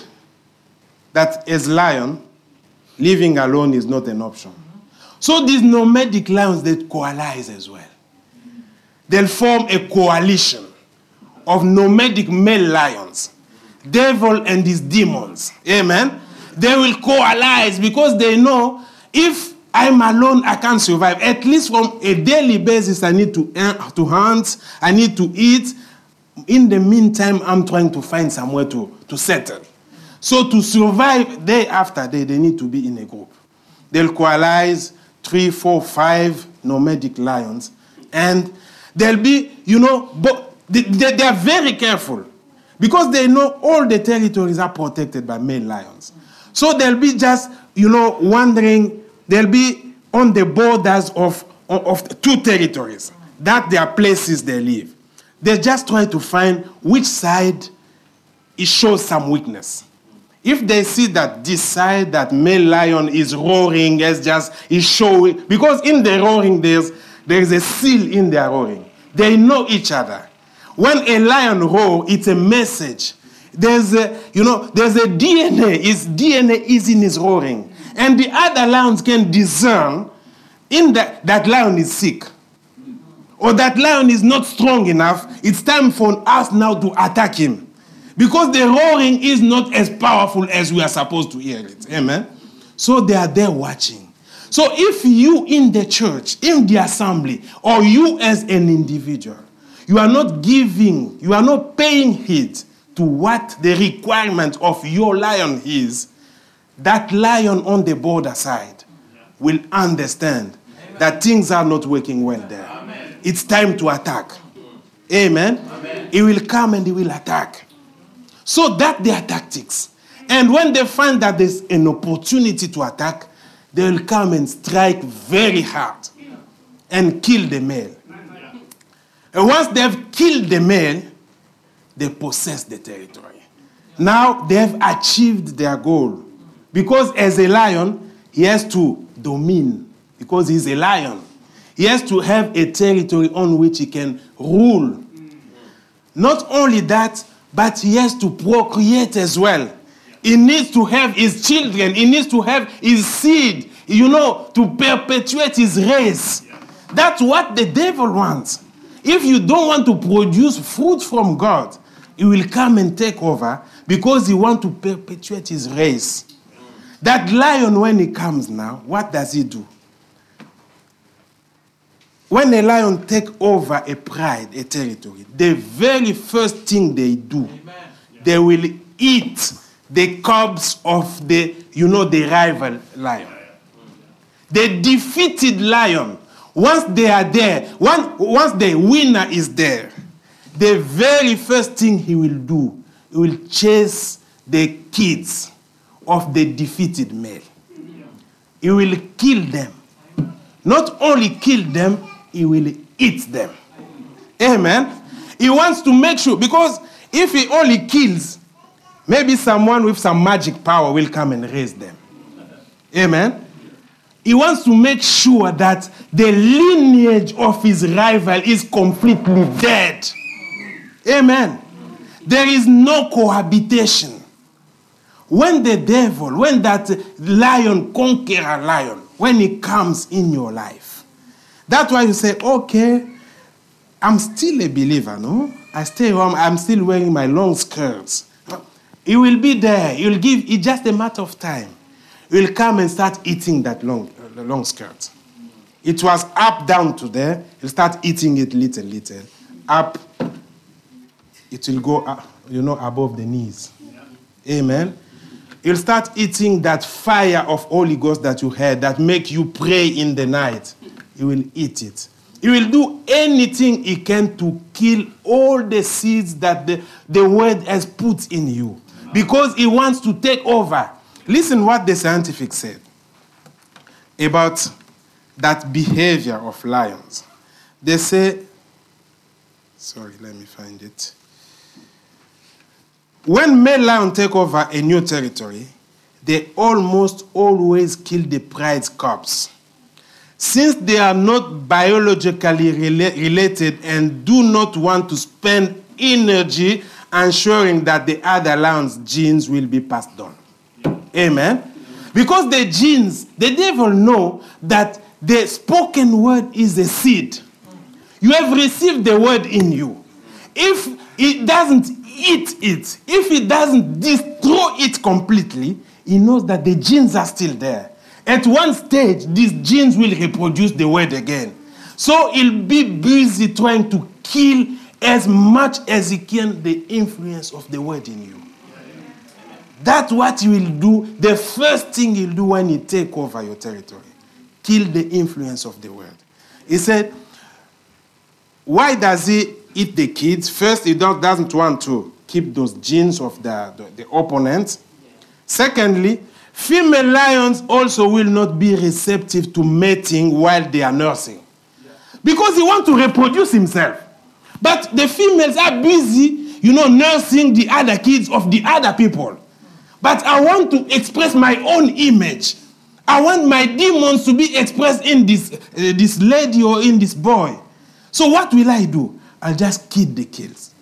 that as lion, living alone is not an option. So these nomadic lions, they coalesce as well. They'll form a coalition of nomadic male lions, devil and his demons. Amen? They will coalesce because they know if I'm alone, I can't survive. At least from a daily basis, I need to hunt, I need to eat. In the meantime, I'm trying to find somewhere to settle. So to survive day after day, they need to be in a group. They'll coalesce 3, 4, 5 nomadic lions. And they'll be, but they are very careful. Because they know all the territories are protected by male lions. So they'll be just, wandering. They'll be on the borders of 2 territories. That they are places they live. They just try to find which side it shows some weakness. If they see that this side, that male lion is roaring, is showing, because in the roaring there is a seal in their roaring. They know each other. When a lion roars, it's a message. There's a DNA. His DNA is in his roaring. And the other lions can discern that lion is sick. Or that lion is not strong enough. It's time for us now to attack him. Because the roaring is not as powerful as we are supposed to hear it. Amen? So they are there watching. So if you in the church, in the assembly, or you as an individual, you are not giving, you are not paying heed to what the requirement of your lion is, that lion on the border side will understand that things are not working well there. Amen. It's time to attack. Amen? Amen. He will come and he will attack. So that's their tactics. And when they find that there's an opportunity to attack, they will come and strike very hard and kill the male. And once they've killed the male, they possess the territory. Now they have achieved their goal. Because as a lion, he has to domine. Because he's a lion. He has to have a territory on which he can rule. Not only that, but he has to procreate as well. He needs to have his children. He needs to have his seed, to perpetuate his race. That's what the devil wants. If you don't want to produce fruit from God, he will come and take over because he wants to perpetuate his race. That lion, when he comes now, what does he do? When a lion takes over a pride, a territory, the very first thing they do, they will eat the cubs of the rival lion. The defeated lion, once they are there, once the winner is there, the very first thing he will do, he will chase the kids of the defeated male. He will kill them. Not only kill them, he will eat them. Amen? He wants to make sure, because if he only kills, maybe someone with some magic power will come and raise them. Amen? He wants to make sure that the lineage of his rival is completely dead. Amen? There is no cohabitation. When the devil, when that lion, conqueror lion, when he comes in your life, that's why you say, okay, I'm still a believer, no? I stay home, I'm still wearing my long skirts. He will be there. He will give, it's just a matter of time. He will come and start eating that long skirt. It was up, down to there. He'll start eating it little. Up, it will go up, above the knees. Amen? He'll start eating that fire of Holy Ghost that you had that make you pray in the night. He will eat it. He will do anything he can to kill all the seeds that the word has put in you. Because he wants to take over. Listen what the scientific said about that behavior of lions. They say, sorry, let me find it. When male lions take over a new territory, they almost always kill the pride's cubs. Since they are not biologically related and do not want to spend energy ensuring that the other lion's genes will be passed on. Amen? Because the genes, the devil know that the spoken word is a seed. You have received the word in you. If it doesn't eat it, if it doesn't destroy it completely, he knows that the genes are still there. At one stage, these genes will reproduce the word again. So he'll be busy trying to kill as much as he can the influence of the word in you. That's what he will do. The first thing he'll do when he take over your territory. Kill the influence of the word. He said, why does he eat the kids? First, he doesn't want to keep those genes of the opponent. Secondly, female lions also will not be receptive to mating while they are nursing. Because he wants to reproduce himself. But the females are busy, nursing the other kids of the other people. But I want to express my own image. I want my demons to be expressed in this lady or in this boy. So what will I do? I'll just kill the kids.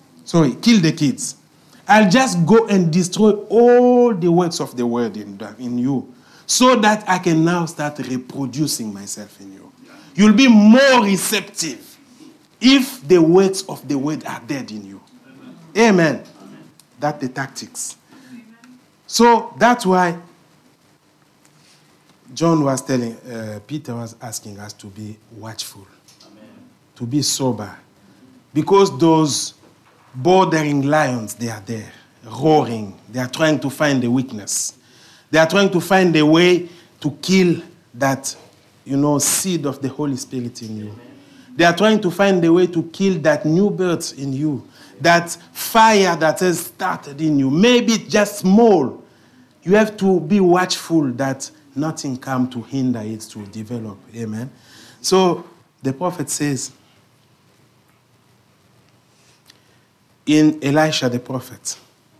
I'll just go and destroy all the works of the word in you so that I can now start reproducing myself in you. You'll be more receptive if the works of the word are dead in you. Amen. That's the tactics. So that's why John was telling, Peter was asking us to be watchful, to be sober. Because those bordering lions, they are there, roaring. They are trying to find the weakness. They are trying to find a way to kill that, seed of the Holy Spirit in you. They are trying to find a way to kill that new birth in you, that fire that has started in you. Maybe it's just small. You have to be watchful that nothing come to hinder it to develop. Amen. So the prophet says, in Elisha the prophet,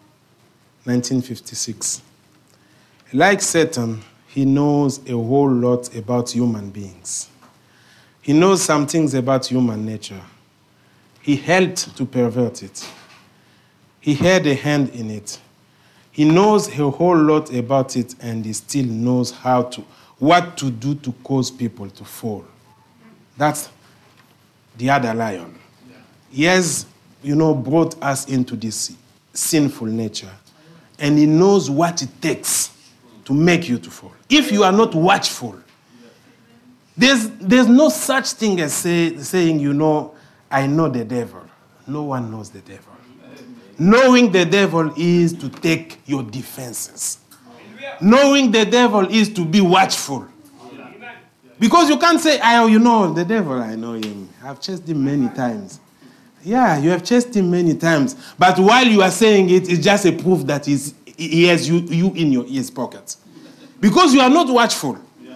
1956, like Satan, he knows a whole lot about human beings. He knows some things about human nature. He helped to pervert it. He had a hand in it. He knows a whole lot about it, and he still knows what to do to cause people to fall. That's the other lion. He has, brought us into this sinful nature, and he knows what it takes to make you to fall. If you are not watchful, there's no such thing as saying, I know the devil. No one knows the devil. Knowing the devil is to take your defenses. Knowing the devil is to be watchful. Because you can't say, the devil, I know him. I've chased him many times. Yeah, you have chased him many times. But while you are saying it, it's just a proof that he has you in his pocket. Because you are not watchful.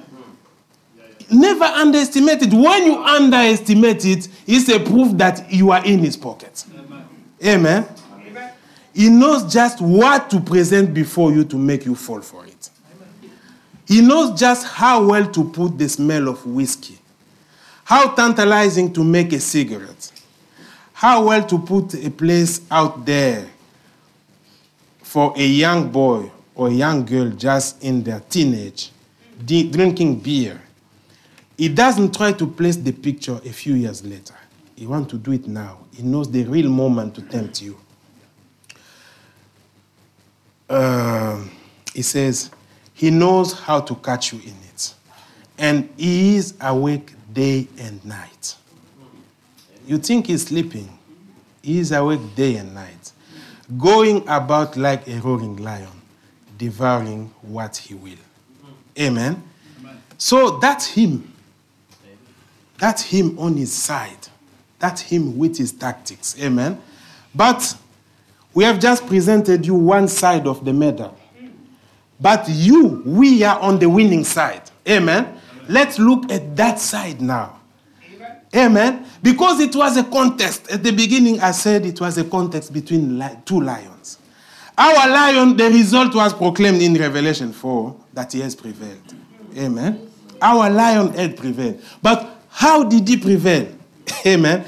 Never underestimate it. When you underestimate it, it's a proof that you are in his pocket. Amen. He knows just what to present before you to make you fall for it. He knows just how well to put the smell of whiskey, how tantalizing to make a cigarette, how well to put a place out there for a young boy or a young girl just in their teenage, drinking beer. He doesn't try to place the picture a few years later. He wants to do it now. He knows the real moment to tempt you. He says, he knows how to catch you in it. And he is awake day and night. You think he's sleeping. He is awake day and night, going about like a roaring lion, devouring what he will. Amen? So that's him. That's him on his side. That's him with his tactics. Amen? But we have just presented you one side of the medal. But we are on the winning side. Amen? Let's look at that side now. Amen? Because it was a contest. At the beginning, I said it was a contest between two lions. Our lion, the result was proclaimed in Revelation 4 that he has prevailed. Amen? Our lion had prevailed. But how did he prevail? Amen?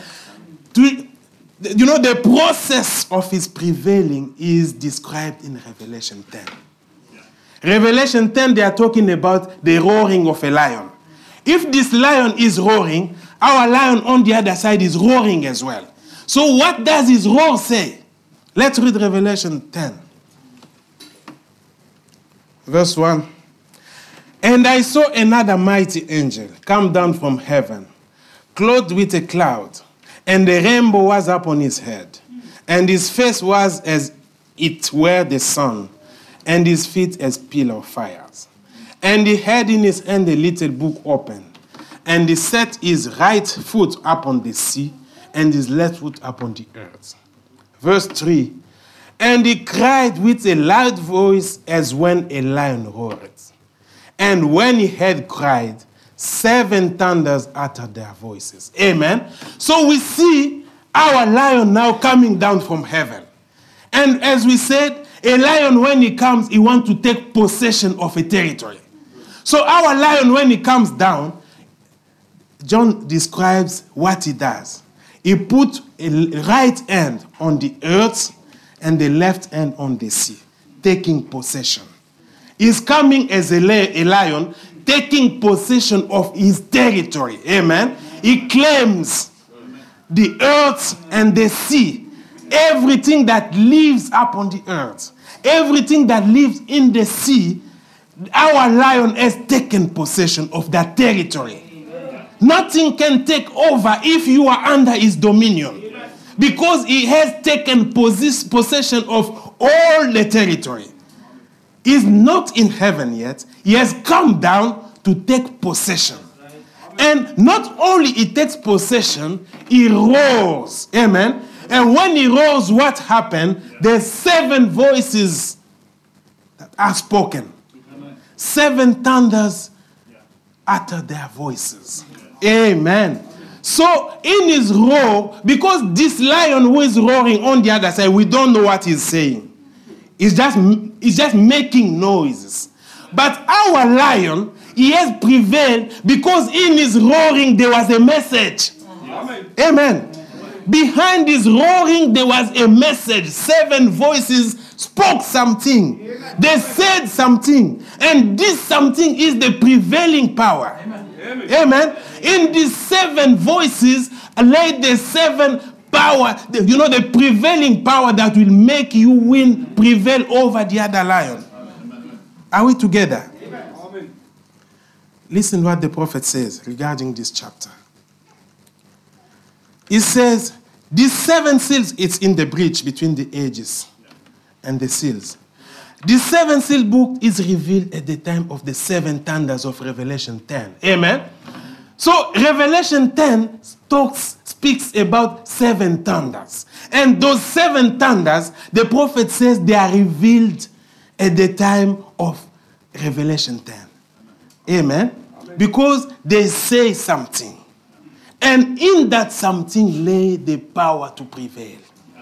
The process of his prevailing is described in Revelation 10. Revelation 10, they are talking about the roaring of a lion. If this lion is roaring, our lion on the other side is roaring as well. So what does his roar say? Let's read Revelation 10. Verse 1. And I saw another mighty angel come down from heaven, clothed with a cloud, and a rainbow was upon his head, and his face was as it were the sun, and his feet as pillar of fires. And he had in his hand a little book open, and he set his right foot upon the sea, and his left foot upon the earth. Verse 3. And he cried with a loud voice as when a lion roared. And when he had cried, 7 thunders uttered their voices. Amen. So we see our lion now coming down from heaven. And as we said, a lion, when he comes, he wants to take possession of a territory. So our lion, when he comes down, John describes what he does. He put a right hand on the earth and the left hand on the sea, taking possession. He's coming as a lion, taking possession of his territory. Amen. He claims the earth and the sea, everything that lives up on the earth, everything that lives in the sea, our lion has taken possession of that territory. Nothing can take over if you are under his dominion. Because he has taken possession of all the territory. He's not in heaven yet. He has come down to take possession. And not only he takes possession, he roars. Amen. And when he roars, what happened? There's 7 voices that are spoken. 7 thunders utter their voices. Amen. So in his roar, because this lion who is roaring on the other side, we don't know what he's saying. He's just making noises. But our lion, he has prevailed because in his roaring there was a message. Amen. Amen. Behind his roaring there was a message. 7 voices spoke something. They said something. And this something is the prevailing power. Amen. Amen. In these 7 voices lay the 7 power, the prevailing power that will make you prevail over the other lion. Are we together? Amen. Listen what the prophet says regarding this chapter. He says, these 7 seals, it's in the breach between the edges and the seals. The 7 seal book is revealed at the time of the 7 thunders of Revelation 10. Amen? So Revelation 10 speaks about 7 thunders. And those 7 thunders, the prophet says they are revealed at the time of Revelation 10. Amen? Because they say something. And in that something lay the power to prevail.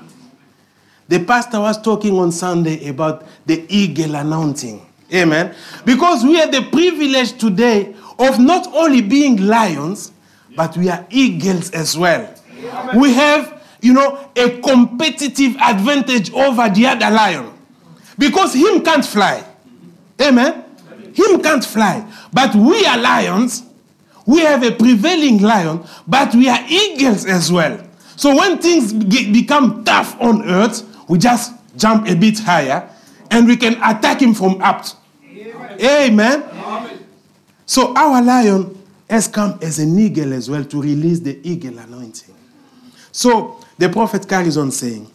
The pastor was talking on Sunday about the eagle anointing. Amen? Because we have the privilege today of not only being lions, but we are eagles as well. Amen. We have, a competitive advantage over the other lion. Because him can't fly. Amen? Him can't fly. But we are lions. We have a prevailing lion, but we are eagles as well. So when things become tough on earth, we just jump a bit higher and we can attack him from up. Amen. Amen. So our lion has come as an eagle as well to release the eagle anointing. So the prophet carries on saying,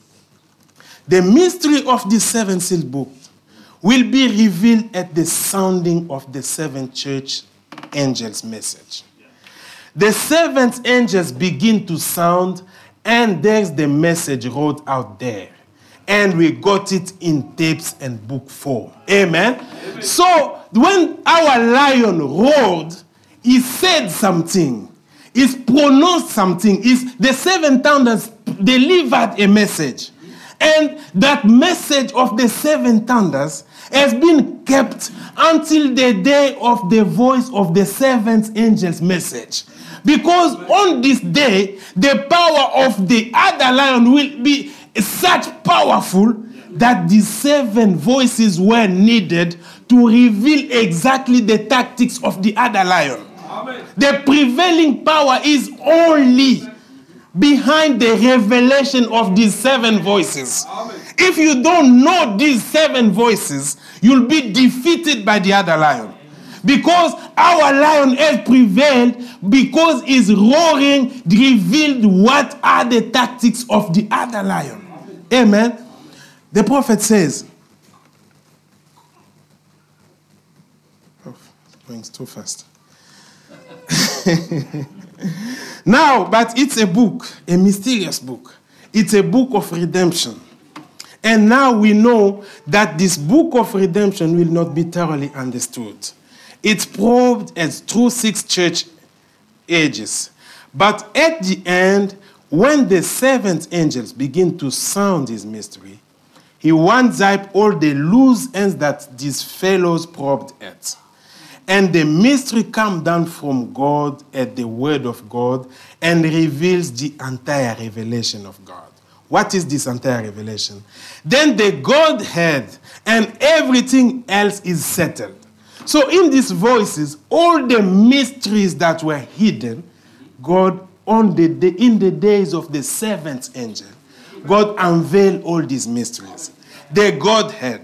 the mystery of this 7 seal book will be revealed at the sounding of the 7 church angels' message. The 7th angels begin to sound, and there's the message wrote out there. And we got it in tapes and book form. Amen? Amen. So when our lion roared, he said something. He pronounced something. The 7 thunders delivered a message. And that message of the 7 thunders has been kept until the day of the voice of the 7th angel's message. Because on this day, the power of the other lion will be such powerful that the 7 voices were needed to reveal exactly the tactics of the other lion. Amen. The prevailing power is only behind the revelation of these 7 voices. Amen. If you don't know these 7 voices, you'll be defeated by the other lion. Because our lion has prevailed, because his roaring revealed what are the tactics of the other lion. Amen. The prophet says, going too fast. Now, but it's a book, a mysterious book. It's a book of redemption. And now we know that this book of redemption will not be thoroughly understood. It's probed as through 6 church ages. But at the end, when the 7th angels begin to sound his mystery, he winds up all the loose ends that these fellows probed at. And the mystery comes down from God at the word of God and reveals the entire revelation of God. What is this entire revelation? Then the Godhead and everything else is settled. So in these voices, all the mysteries that were hidden, God, in the days of the 7th angel, God unveiled all these mysteries. The Godhead,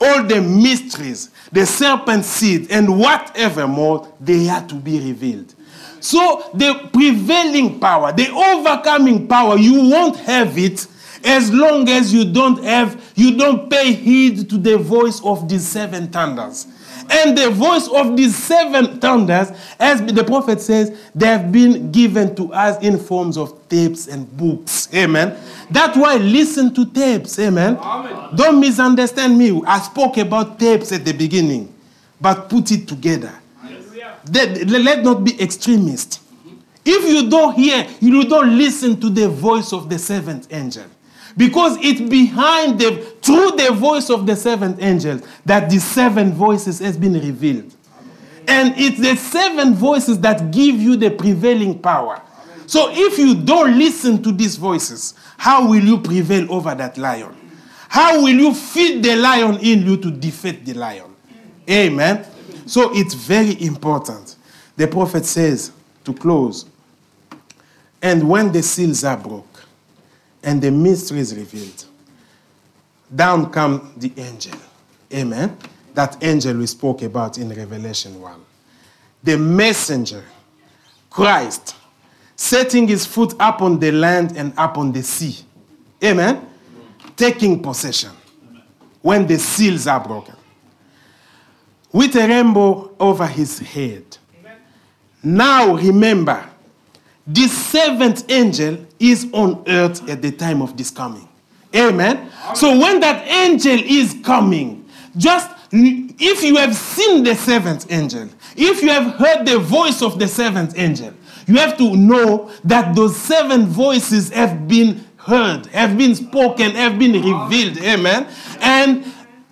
all the mysteries, the serpent seed, and whatever more, they are to be revealed. So the prevailing power, the overcoming power, you won't have it as long as you don't pay heed to the voice of these 7 thunders. And the voice of these 7 thunders, as the prophet says, they have been given to us in forms of tapes and books. Amen. That's why listen to tapes. Amen. Amen. Don't misunderstand me. I spoke about tapes at the beginning, but put it together. Let not be extremist. If you don't hear, you don't listen to the voice of the 7th angel. Because it's through the voice of the 7th angel that the 7 voices has been revealed. And it's the 7 voices that give you the prevailing power. So if you don't listen to these voices, how will you prevail over that lion? How will you feed the lion in you to defeat the lion? Amen. So it's very important. The prophet says, to close, and when the seals are broke, and the mystery is revealed, down come the angel. Amen. That angel we spoke about in Revelation 1. The messenger, Christ, setting his foot up on the land and up on the sea. Amen. Taking possession when the seals are broken. With a rainbow over his head. Now remember, the 7th angel is on earth at the time of this coming. Amen. So when that angel is coming, just if you have seen the 7th angel, if you have heard the voice of the 7th angel, you have to know that those 7 voices have been heard, have been spoken, have been revealed. Amen. And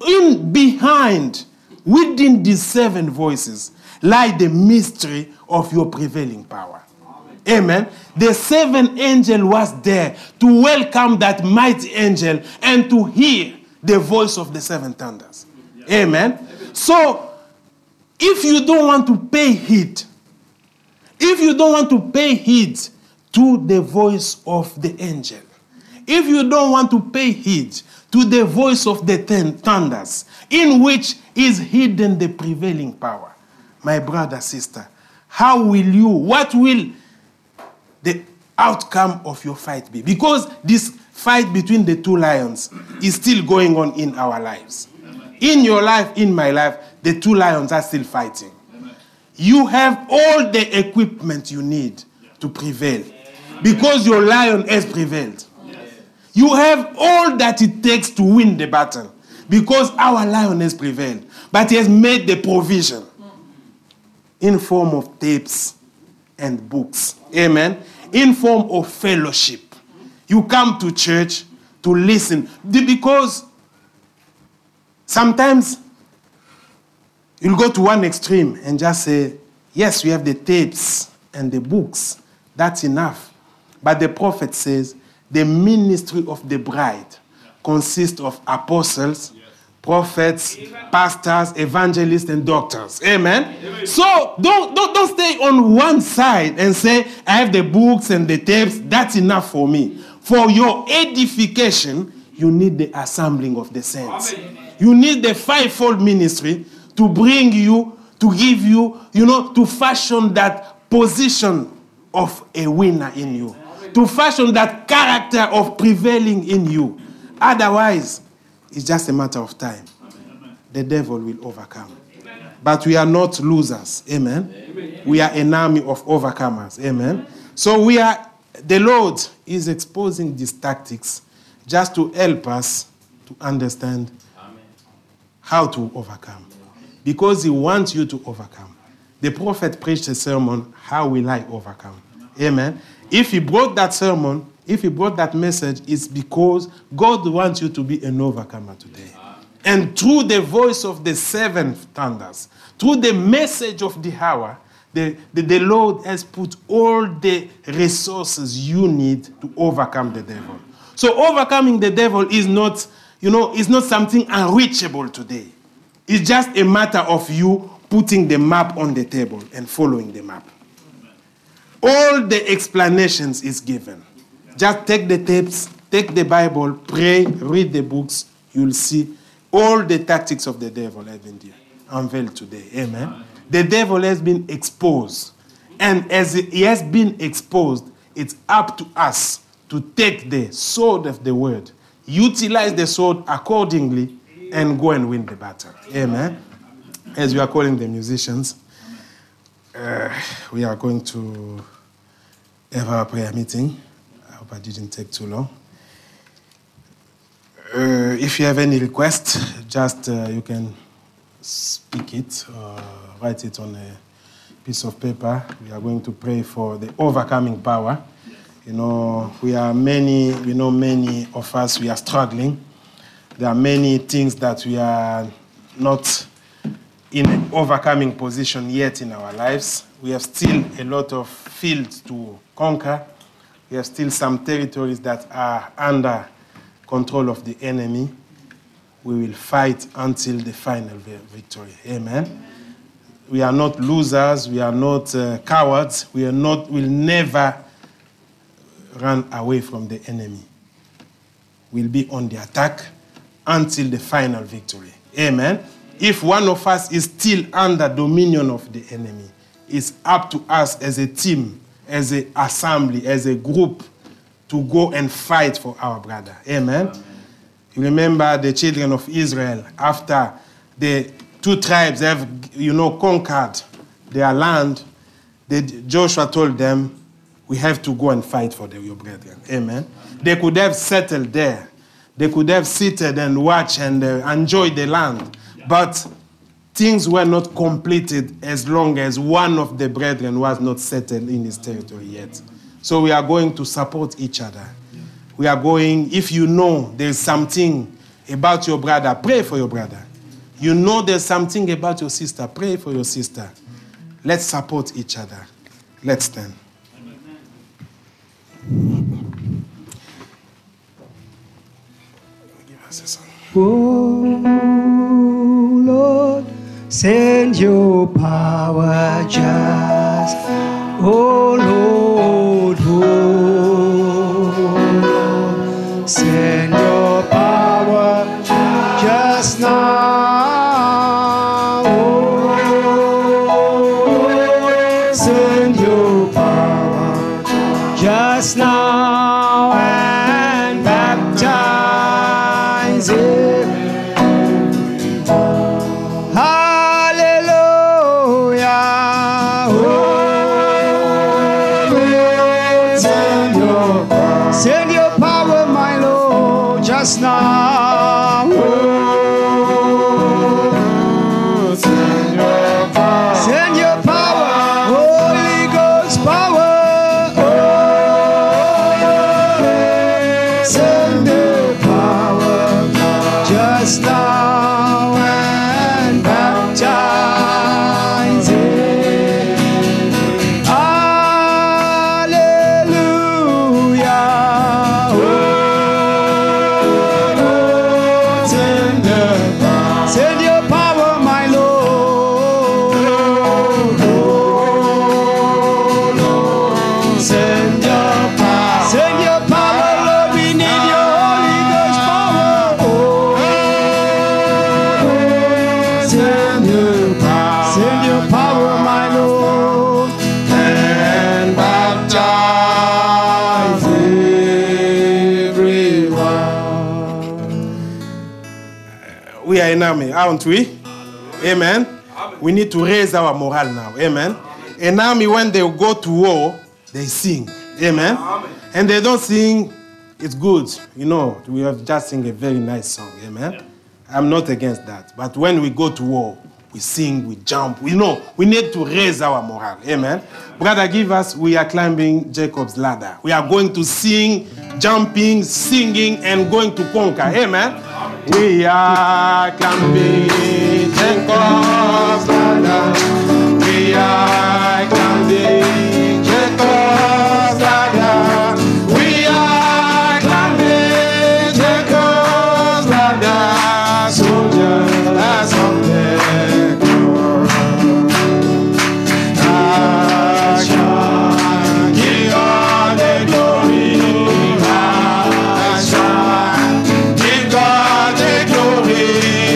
within these 7 voices, lie the mystery of your prevailing power. Amen. The 7th angel was there to welcome that mighty angel and to hear the voice of the 7 thunders. Amen. So, if you don't want to pay heed, to the voice of the angel, if you don't want to pay heed to the voice of the 10 thunders, in which is hidden the prevailing power, my brother, sister, what will the outcome of your fight be? Because this fight between the 2 lions is still going on in our lives. Amen. In your life, in my life, the 2 lions are still fighting. Amen. You have all the equipment you need to prevail because your lion has prevailed. Yes. You have all that it takes to win the battle because our lion has prevailed. But he has made the provision in form of tapes and books. Amen. In form of fellowship. You come to church to listen. Because sometimes you'll go to one extreme and just say, yes, we have the tapes and the books. That's enough. But the prophet says the ministry of the bride consists of apostles, prophets, pastors, evangelists, and doctors. Amen? Amen. So don't stay on one side and say, I have the books and the tapes. That's enough for me. For your edification, you need the assembling of the saints. Amen. You need the 5-fold ministry to bring you, to give you, to fashion that position of a winner in you. Amen. To fashion that character of prevailing in you. Otherwise, it's just a matter of time. Amen. The devil will overcome. Amen. But we are not losers. Amen. Amen. We are an army of overcomers. Amen. So the Lord is exposing these tactics just to help us to understand how to overcome. Because he wants you to overcome. The prophet preached a sermon, how will I overcome? Amen. If he brought that sermon, if he brought that message, it's because God wants you to be an overcomer today. And through the voice of the 7 thunders, through the message of the hour, the Lord has put all the resources you need to overcome the devil. So overcoming the devil is not, is not something unreachable today. It's just a matter of you putting the map on the table and following the map. All the explanations is given. Just take the tapes, take the Bible, pray, read the books. You'll see All the tactics of the devil have been unveiled today. Amen. The devil has been exposed. And as he has been exposed, it's up to us to take the sword of the word, utilize the sword accordingly, and go and win the battle. Amen. As we are calling the musicians, we are going to have our prayer meeting. I hope I didn't take too long. If you have any request, just you can speak it or write it on a piece of paper. We are going to pray for the overcoming power. You know, many of us, we are struggling. There are many things that we are not in an overcoming position yet in our lives. We have still a lot of fields to conquer. We have still some territories that are under control of the enemy. We will fight until the final victory. Amen. We are not losers. We are not cowards. We'll never run away from the enemy. We'll be on the attack until the final victory. Amen. If one of us is still under dominion of the enemy, it's up to us as a team, as an assembly, as a group, to go and fight for our brother. Amen. Amen. You remember the children of Israel, after the two tribes have, conquered their land, Joshua told them, we have to go and fight for your brethren. Amen. They could have settled there. They could have seated and watched and enjoyed the land. But things were not completed as long as one of the brethren was not settled in his territory yet. So we are going to support each other. We are going, if you know there's something about your brother, pray for your brother. You know there's something about your sister, pray for your sister. Let's support each other. Let's stand. Give us a song. Oh Lord, send your power just. Oh Lord, send your power just now. Oh, send your power just now and baptize it. Hallelujah. Oh, send your power, my Lord, just now. Oh, send your power. Send your power, Holy Ghost power. Oh, send the power just now and baptize it. Hallelujah. Send your power, my Lord. Oh, Lord. Send your power. Send your power, Lord. We need your Holy Ghost power. Oh, send your power. Send your power, my Lord. And baptize everyone. We are an army, aren't we? Amen. We need to raise our morale now. Amen. An army, when they go to war, they sing. Amen. And they don't sing, it's good. We have just sing a very nice song. Amen. I'm not against that. But when we go to war, we sing, we jump. We need to raise our morale. Amen. Brother, we are climbing Jacob's ladder. We are going to sing, jumping, singing, and going to conquer. Amen. We are climbing Jacob's ladder. We are climbing Jacob's ladder. We are climbing Jacob's ladder. Soldiers of the cross. I shall give all the glory. I shall give God the glory.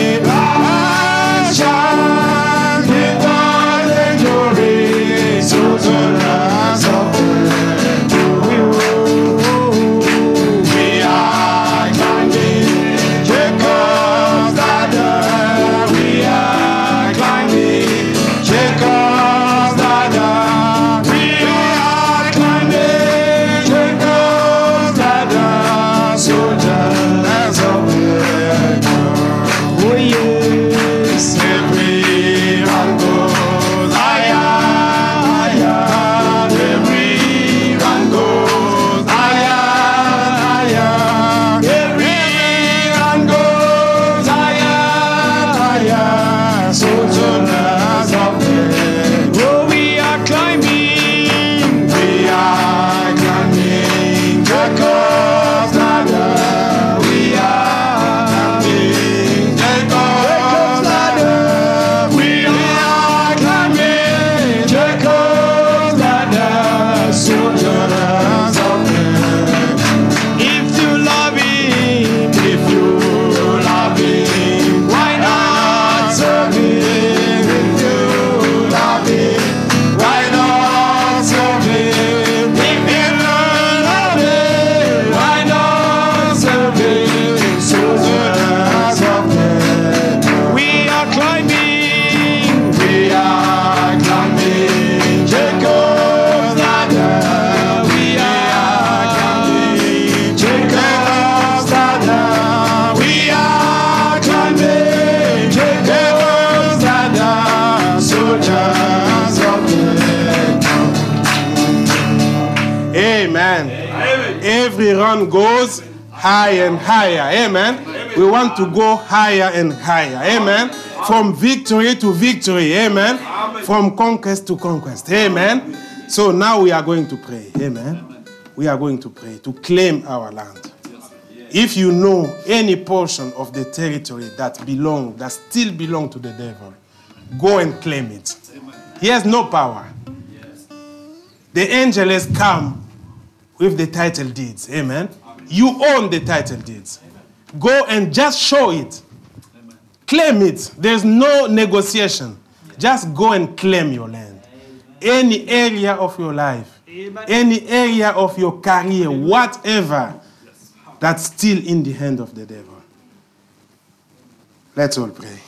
Amen. Amen. Every run goes higher and higher. Amen. Amen. We want to go higher and higher. Amen. From victory to victory. Amen. Amen. From conquest to conquest. Amen. So now we are going to pray. Amen. We are going to pray to claim our land. If you know any portion of the territory that still belong to the devil, go and claim it. He has no power. The angel has come with the title deeds. Amen. You own the title deeds. Go and just show it. Claim it. There's no negotiation. Just go and claim your land. Any area of your life, any area of your career, whatever, that's still in the hand of the devil. Let's all pray.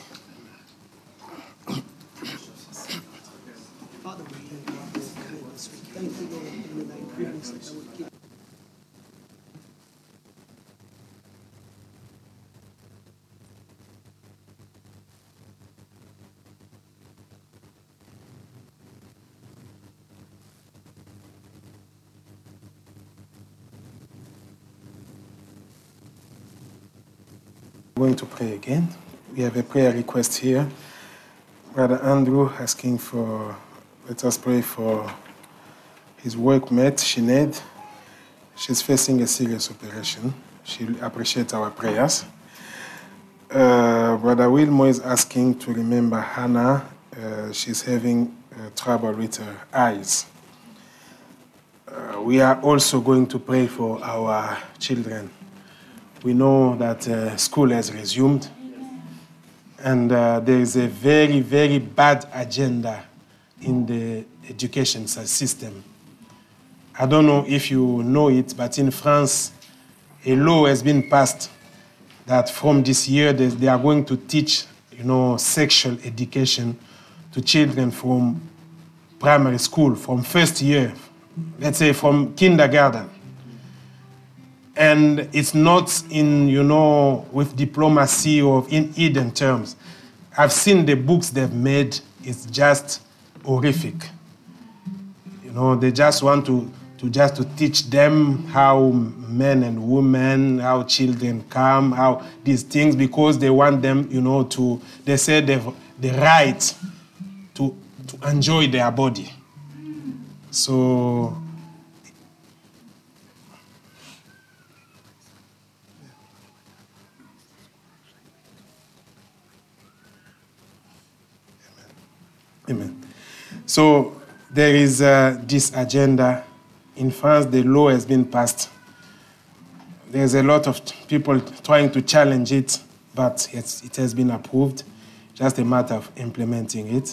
Going to pray again. We have a prayer request here. Brother Andrew asking let us pray for his workmate, Sinead. She's facing a serious operation. She'll appreciate our prayers. Brother Wilmo is asking to remember Hannah. She's having trouble with her eyes. We are also going to pray for our children. We know that school has resumed, and there is a very, very bad agenda in the education system. I don't know if you know it, but in France, a law has been passed that from this year they are going to teach, sexual education to children from primary school, from first year, let's say from kindergarten. And it's not in, with diplomacy or in hidden terms. I've seen the books they've made. It's just horrific. They just want to teach them how men and women, how children come, how these things, because they want them, they say they have the right to enjoy their body. So Amen. So there is this agenda. In France, the law has been passed. There's a lot of people trying to challenge it, but it has been approved. Just a matter of implementing it.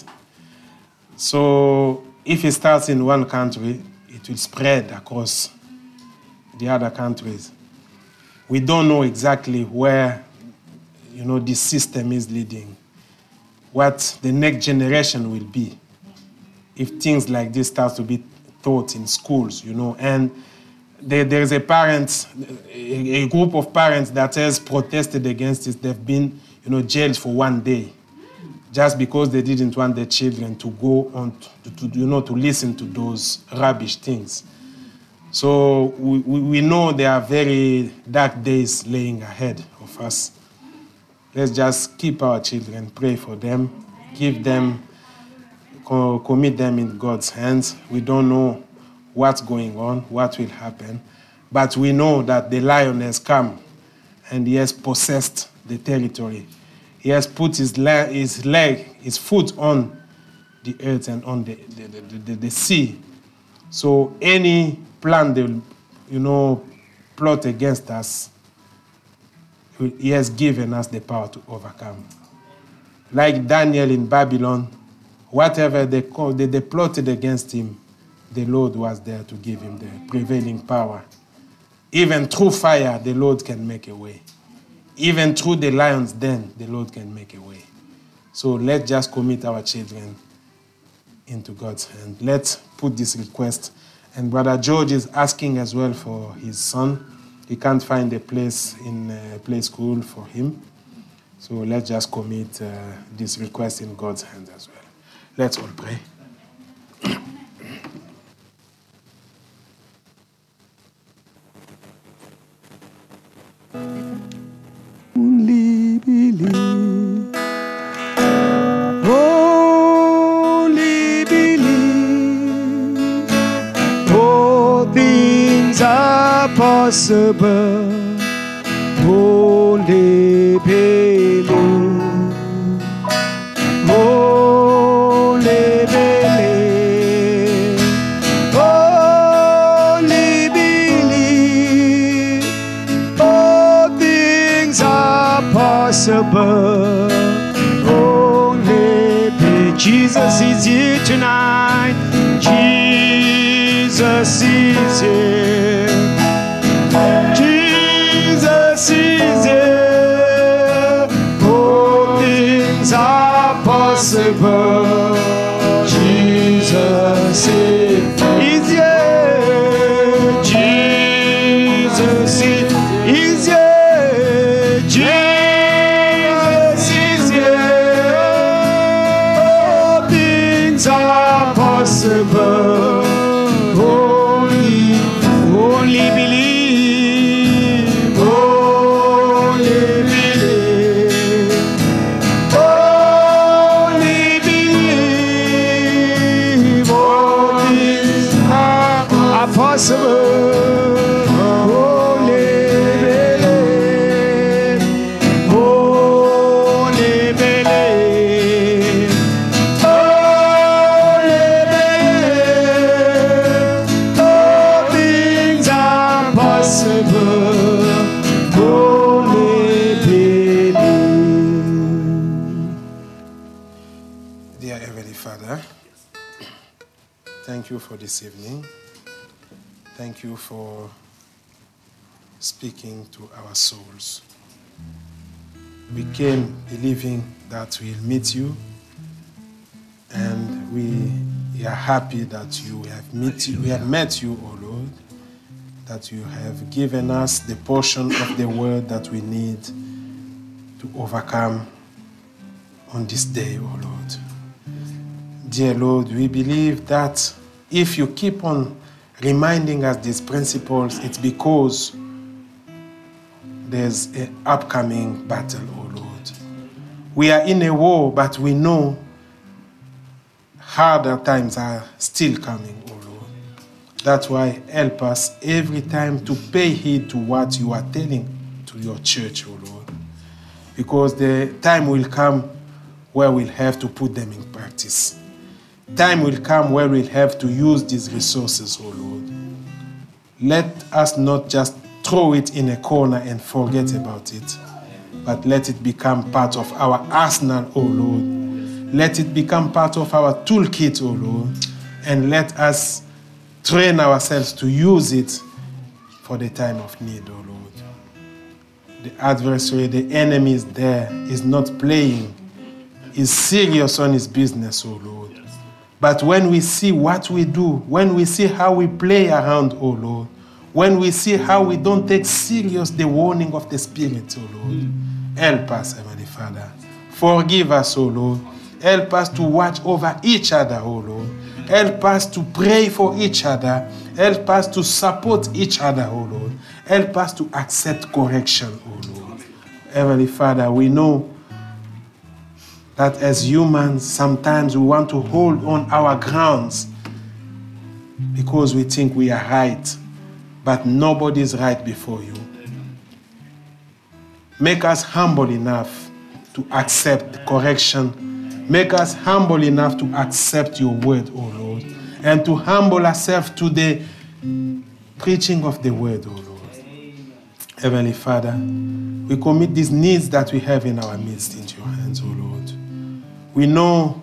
So if it starts in one country, it will spread across the other countries. We don't know exactly where, this system is leading, what the next generation will be if things like this start to be taught in schools, and there is a group of parents that has protested against it. They've been, jailed for one day just because they didn't want their children to go on to listen to those rubbish things. So we know there are very dark days laying ahead of us. Let's just keep our children, pray for them, give them, commit them in God's hands. We don't know what's going on, what will happen, but we know that the lion has come and he has possessed the territory. He has put his foot on the earth and on the sea. So any plan they plot against us, he has given us the power to overcome. Like Daniel in Babylon, whatever they plotted against him, the Lord was there to give him the prevailing power. Even through fire, the Lord can make a way. Even through the lion's den, the Lord can make a way. So let's just commit our children into God's hand. Let's put this request. And Brother George is asking as well for his son. He can't find a place in play school for him. So let's just commit this request in God's hands as well. Let's all pray. things are possible. Holy Bele, Holy Bele, Holy Bele. All things are possible. Holy Bele. Jesus is here tonight. Jesus is here. Jesus is here. All things are possible. Jesus is here. Jesus is here. Jesus is here. All things are possible. Only believe, only believe, only believe. All things are possible. Only believe, only believe, only believe. All things are possible. Only believe. Dear Heavenly Father, thank you for this evening. Thank you for speaking to our souls. We came believing that we'll meet you, and we are happy that we have met you, O Lord, that you have given us the portion of the word that we need to overcome on this day, O Lord. Dear Lord, we believe that if you keep on reminding us these principles, it's because there's an upcoming battle, O Lord. We are in a war, but we know harder times are still coming, O Lord. That's why help us every time to pay heed to what you are telling to your church, O Lord. Because the time will come where we'll have to put them in practice. Time will come where we'll have to use these resources, O Lord. Let us not just throw it in a corner and forget about it, but let it become part of our arsenal, O Lord. Let it become part of our toolkit, O Lord, and let us train ourselves to use it for the time of need, O Lord. The adversary, the enemy is there, is not playing, is serious on his business, O Lord. But when we see what we do, when we see how we play around, O Lord, when we see how we don't take serious the warning of the Spirit, O Lord, help us, Heavenly Father. Forgive us, O Lord. Help us to watch over each other, O Lord. Help us to pray for each other. Help us to support each other, O Lord. Help us to accept correction, O Lord. Heavenly Father, we know that as humans, sometimes we want to hold on our grounds because we think we are right, but nobody is right before you. Make us humble enough to accept correction. Make us humble enough to accept your word, O Lord, and to humble ourselves to the preaching of the word, O Lord. Heavenly Father, we commit these needs that we have in our midst into your hands, O Lord. We know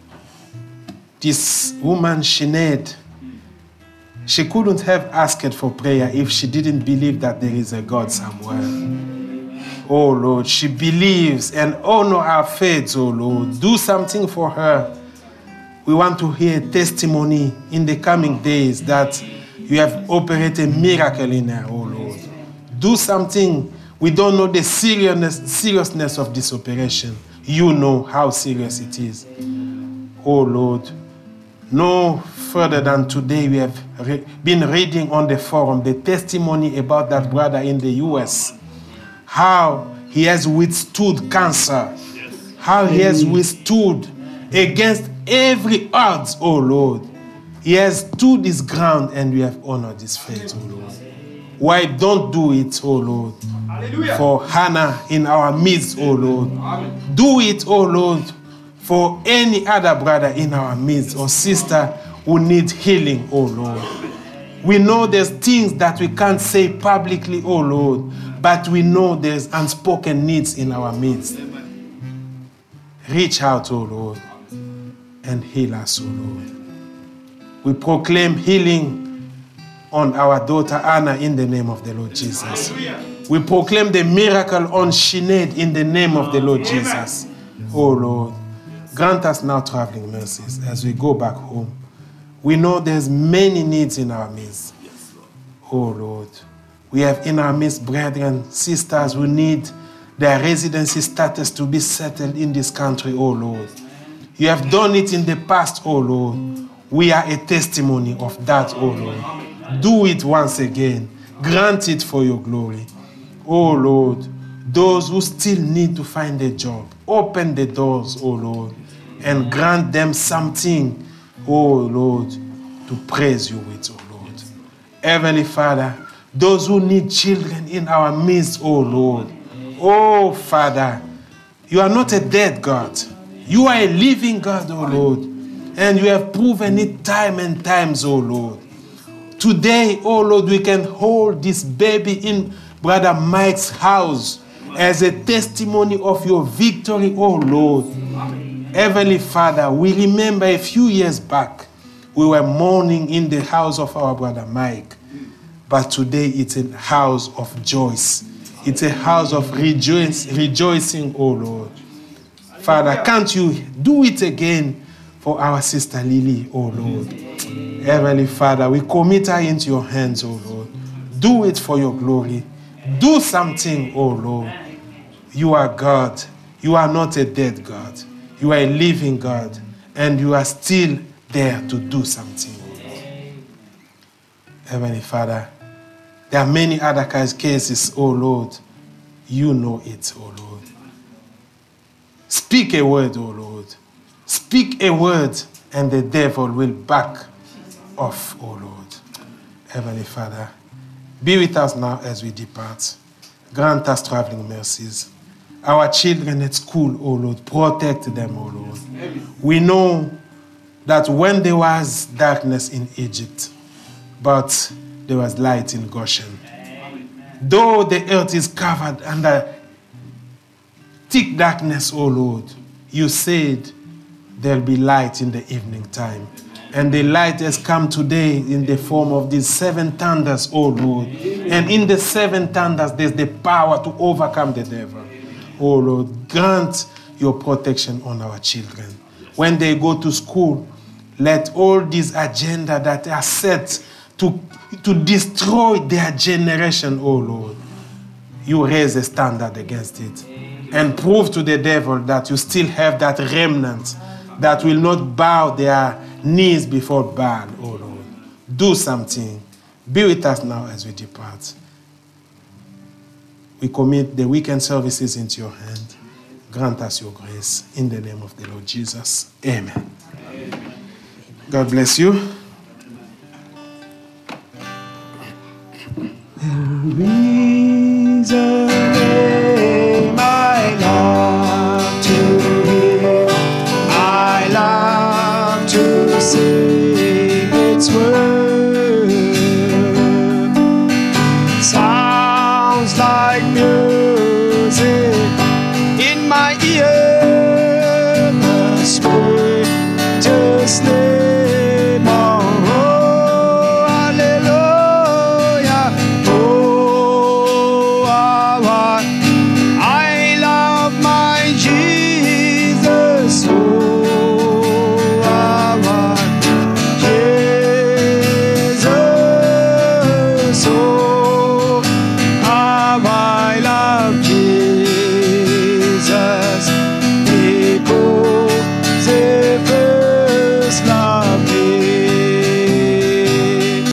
this woman, Sinead, she couldn't have asked for prayer if she didn't believe that there is a God somewhere. Oh Lord, she believes and honor our faith, oh Lord. Do something for her. We want to hear testimony in the coming days that you have operated a miracle in her, oh Lord. Do something. We don't know the seriousness of this operation. You know how serious it is. Oh Lord, no further than today we have been reading on the forum the testimony about that brother in the US. How he has withstood cancer. How he has withstood against every odds, oh Lord. He has stood his ground and we have honored his faith, O Lord. Why don't do it, O Lord, for Hannah in our midst, O Lord. Do it, O Lord, for any other brother in our midst or sister who needs healing, O Lord. We know there's things that we can't say publicly, O Lord, but we know there's unspoken needs in our midst. Reach out, O Lord, and heal us, O Lord. We proclaim healing on our daughter Anna in the name of the Lord Jesus. We proclaim the miracle on Sinead in the name of the Lord Jesus. Oh Lord, grant us now traveling mercies as we go back home. We know there's many needs in our midst. Oh Lord, we have in our midst brethren, sisters who need their residency status to be settled in this country, oh Lord. You have done it in the past, oh Lord. We are a testimony of that, oh Lord. Do it once again. Grant it for your glory. Oh Lord, those who still need to find a job, open the doors, oh Lord, and grant them something, oh Lord, to praise you with, oh Lord. Heavenly Father, those who need children in our midst, oh Lord. Oh Father, you are not a dead God. You are a living God, oh Lord. And you have proven it time and times, oh Lord. Today, oh Lord, we can hold this baby in Brother Mike's house as a testimony of your victory, oh Lord. Heavenly Father, we remember a few years back, we were mourning in the house of our Brother Mike. But today it's a house of joy. It's a house of rejoicing, oh Lord. Father, can't you do it again for our sister Lily, oh Lord. Heavenly Father, we commit her into your hands, oh Lord. Do it for your glory. Do something, oh Lord. You are God. You are not a dead God. You are a living God. And you are still there to do something, oh Lord. Heavenly Father, there are many other cases, oh Lord. You know it, oh Lord. Speak a word, oh Lord. Speak a word and the devil will back off, oh Lord. Heavenly Father, be with us now as we depart. Grant us traveling mercies. Our children at school, oh Lord, protect them, oh Lord. We know that when there was darkness in Egypt, but there was light in Goshen. Though the earth is covered under thick darkness, oh Lord, you said there'll be light in the evening time. And the light has come today in the form of these 7 thunders, oh Lord. And in the 7 thunders, there's the power to overcome the devil. Oh Lord, grant your protection on our children. When they go to school, let all these agenda that are set to destroy their generation, oh Lord, you raise a standard against it. And prove to the devil that you still have that remnant that will not bow their knees before Baal, oh Lord. Do something. Be with us now as we depart. We commit the weekend services into your hand. Grant us your grace. In the name of the Lord Jesus. Amen. Amen. God bless you. There is a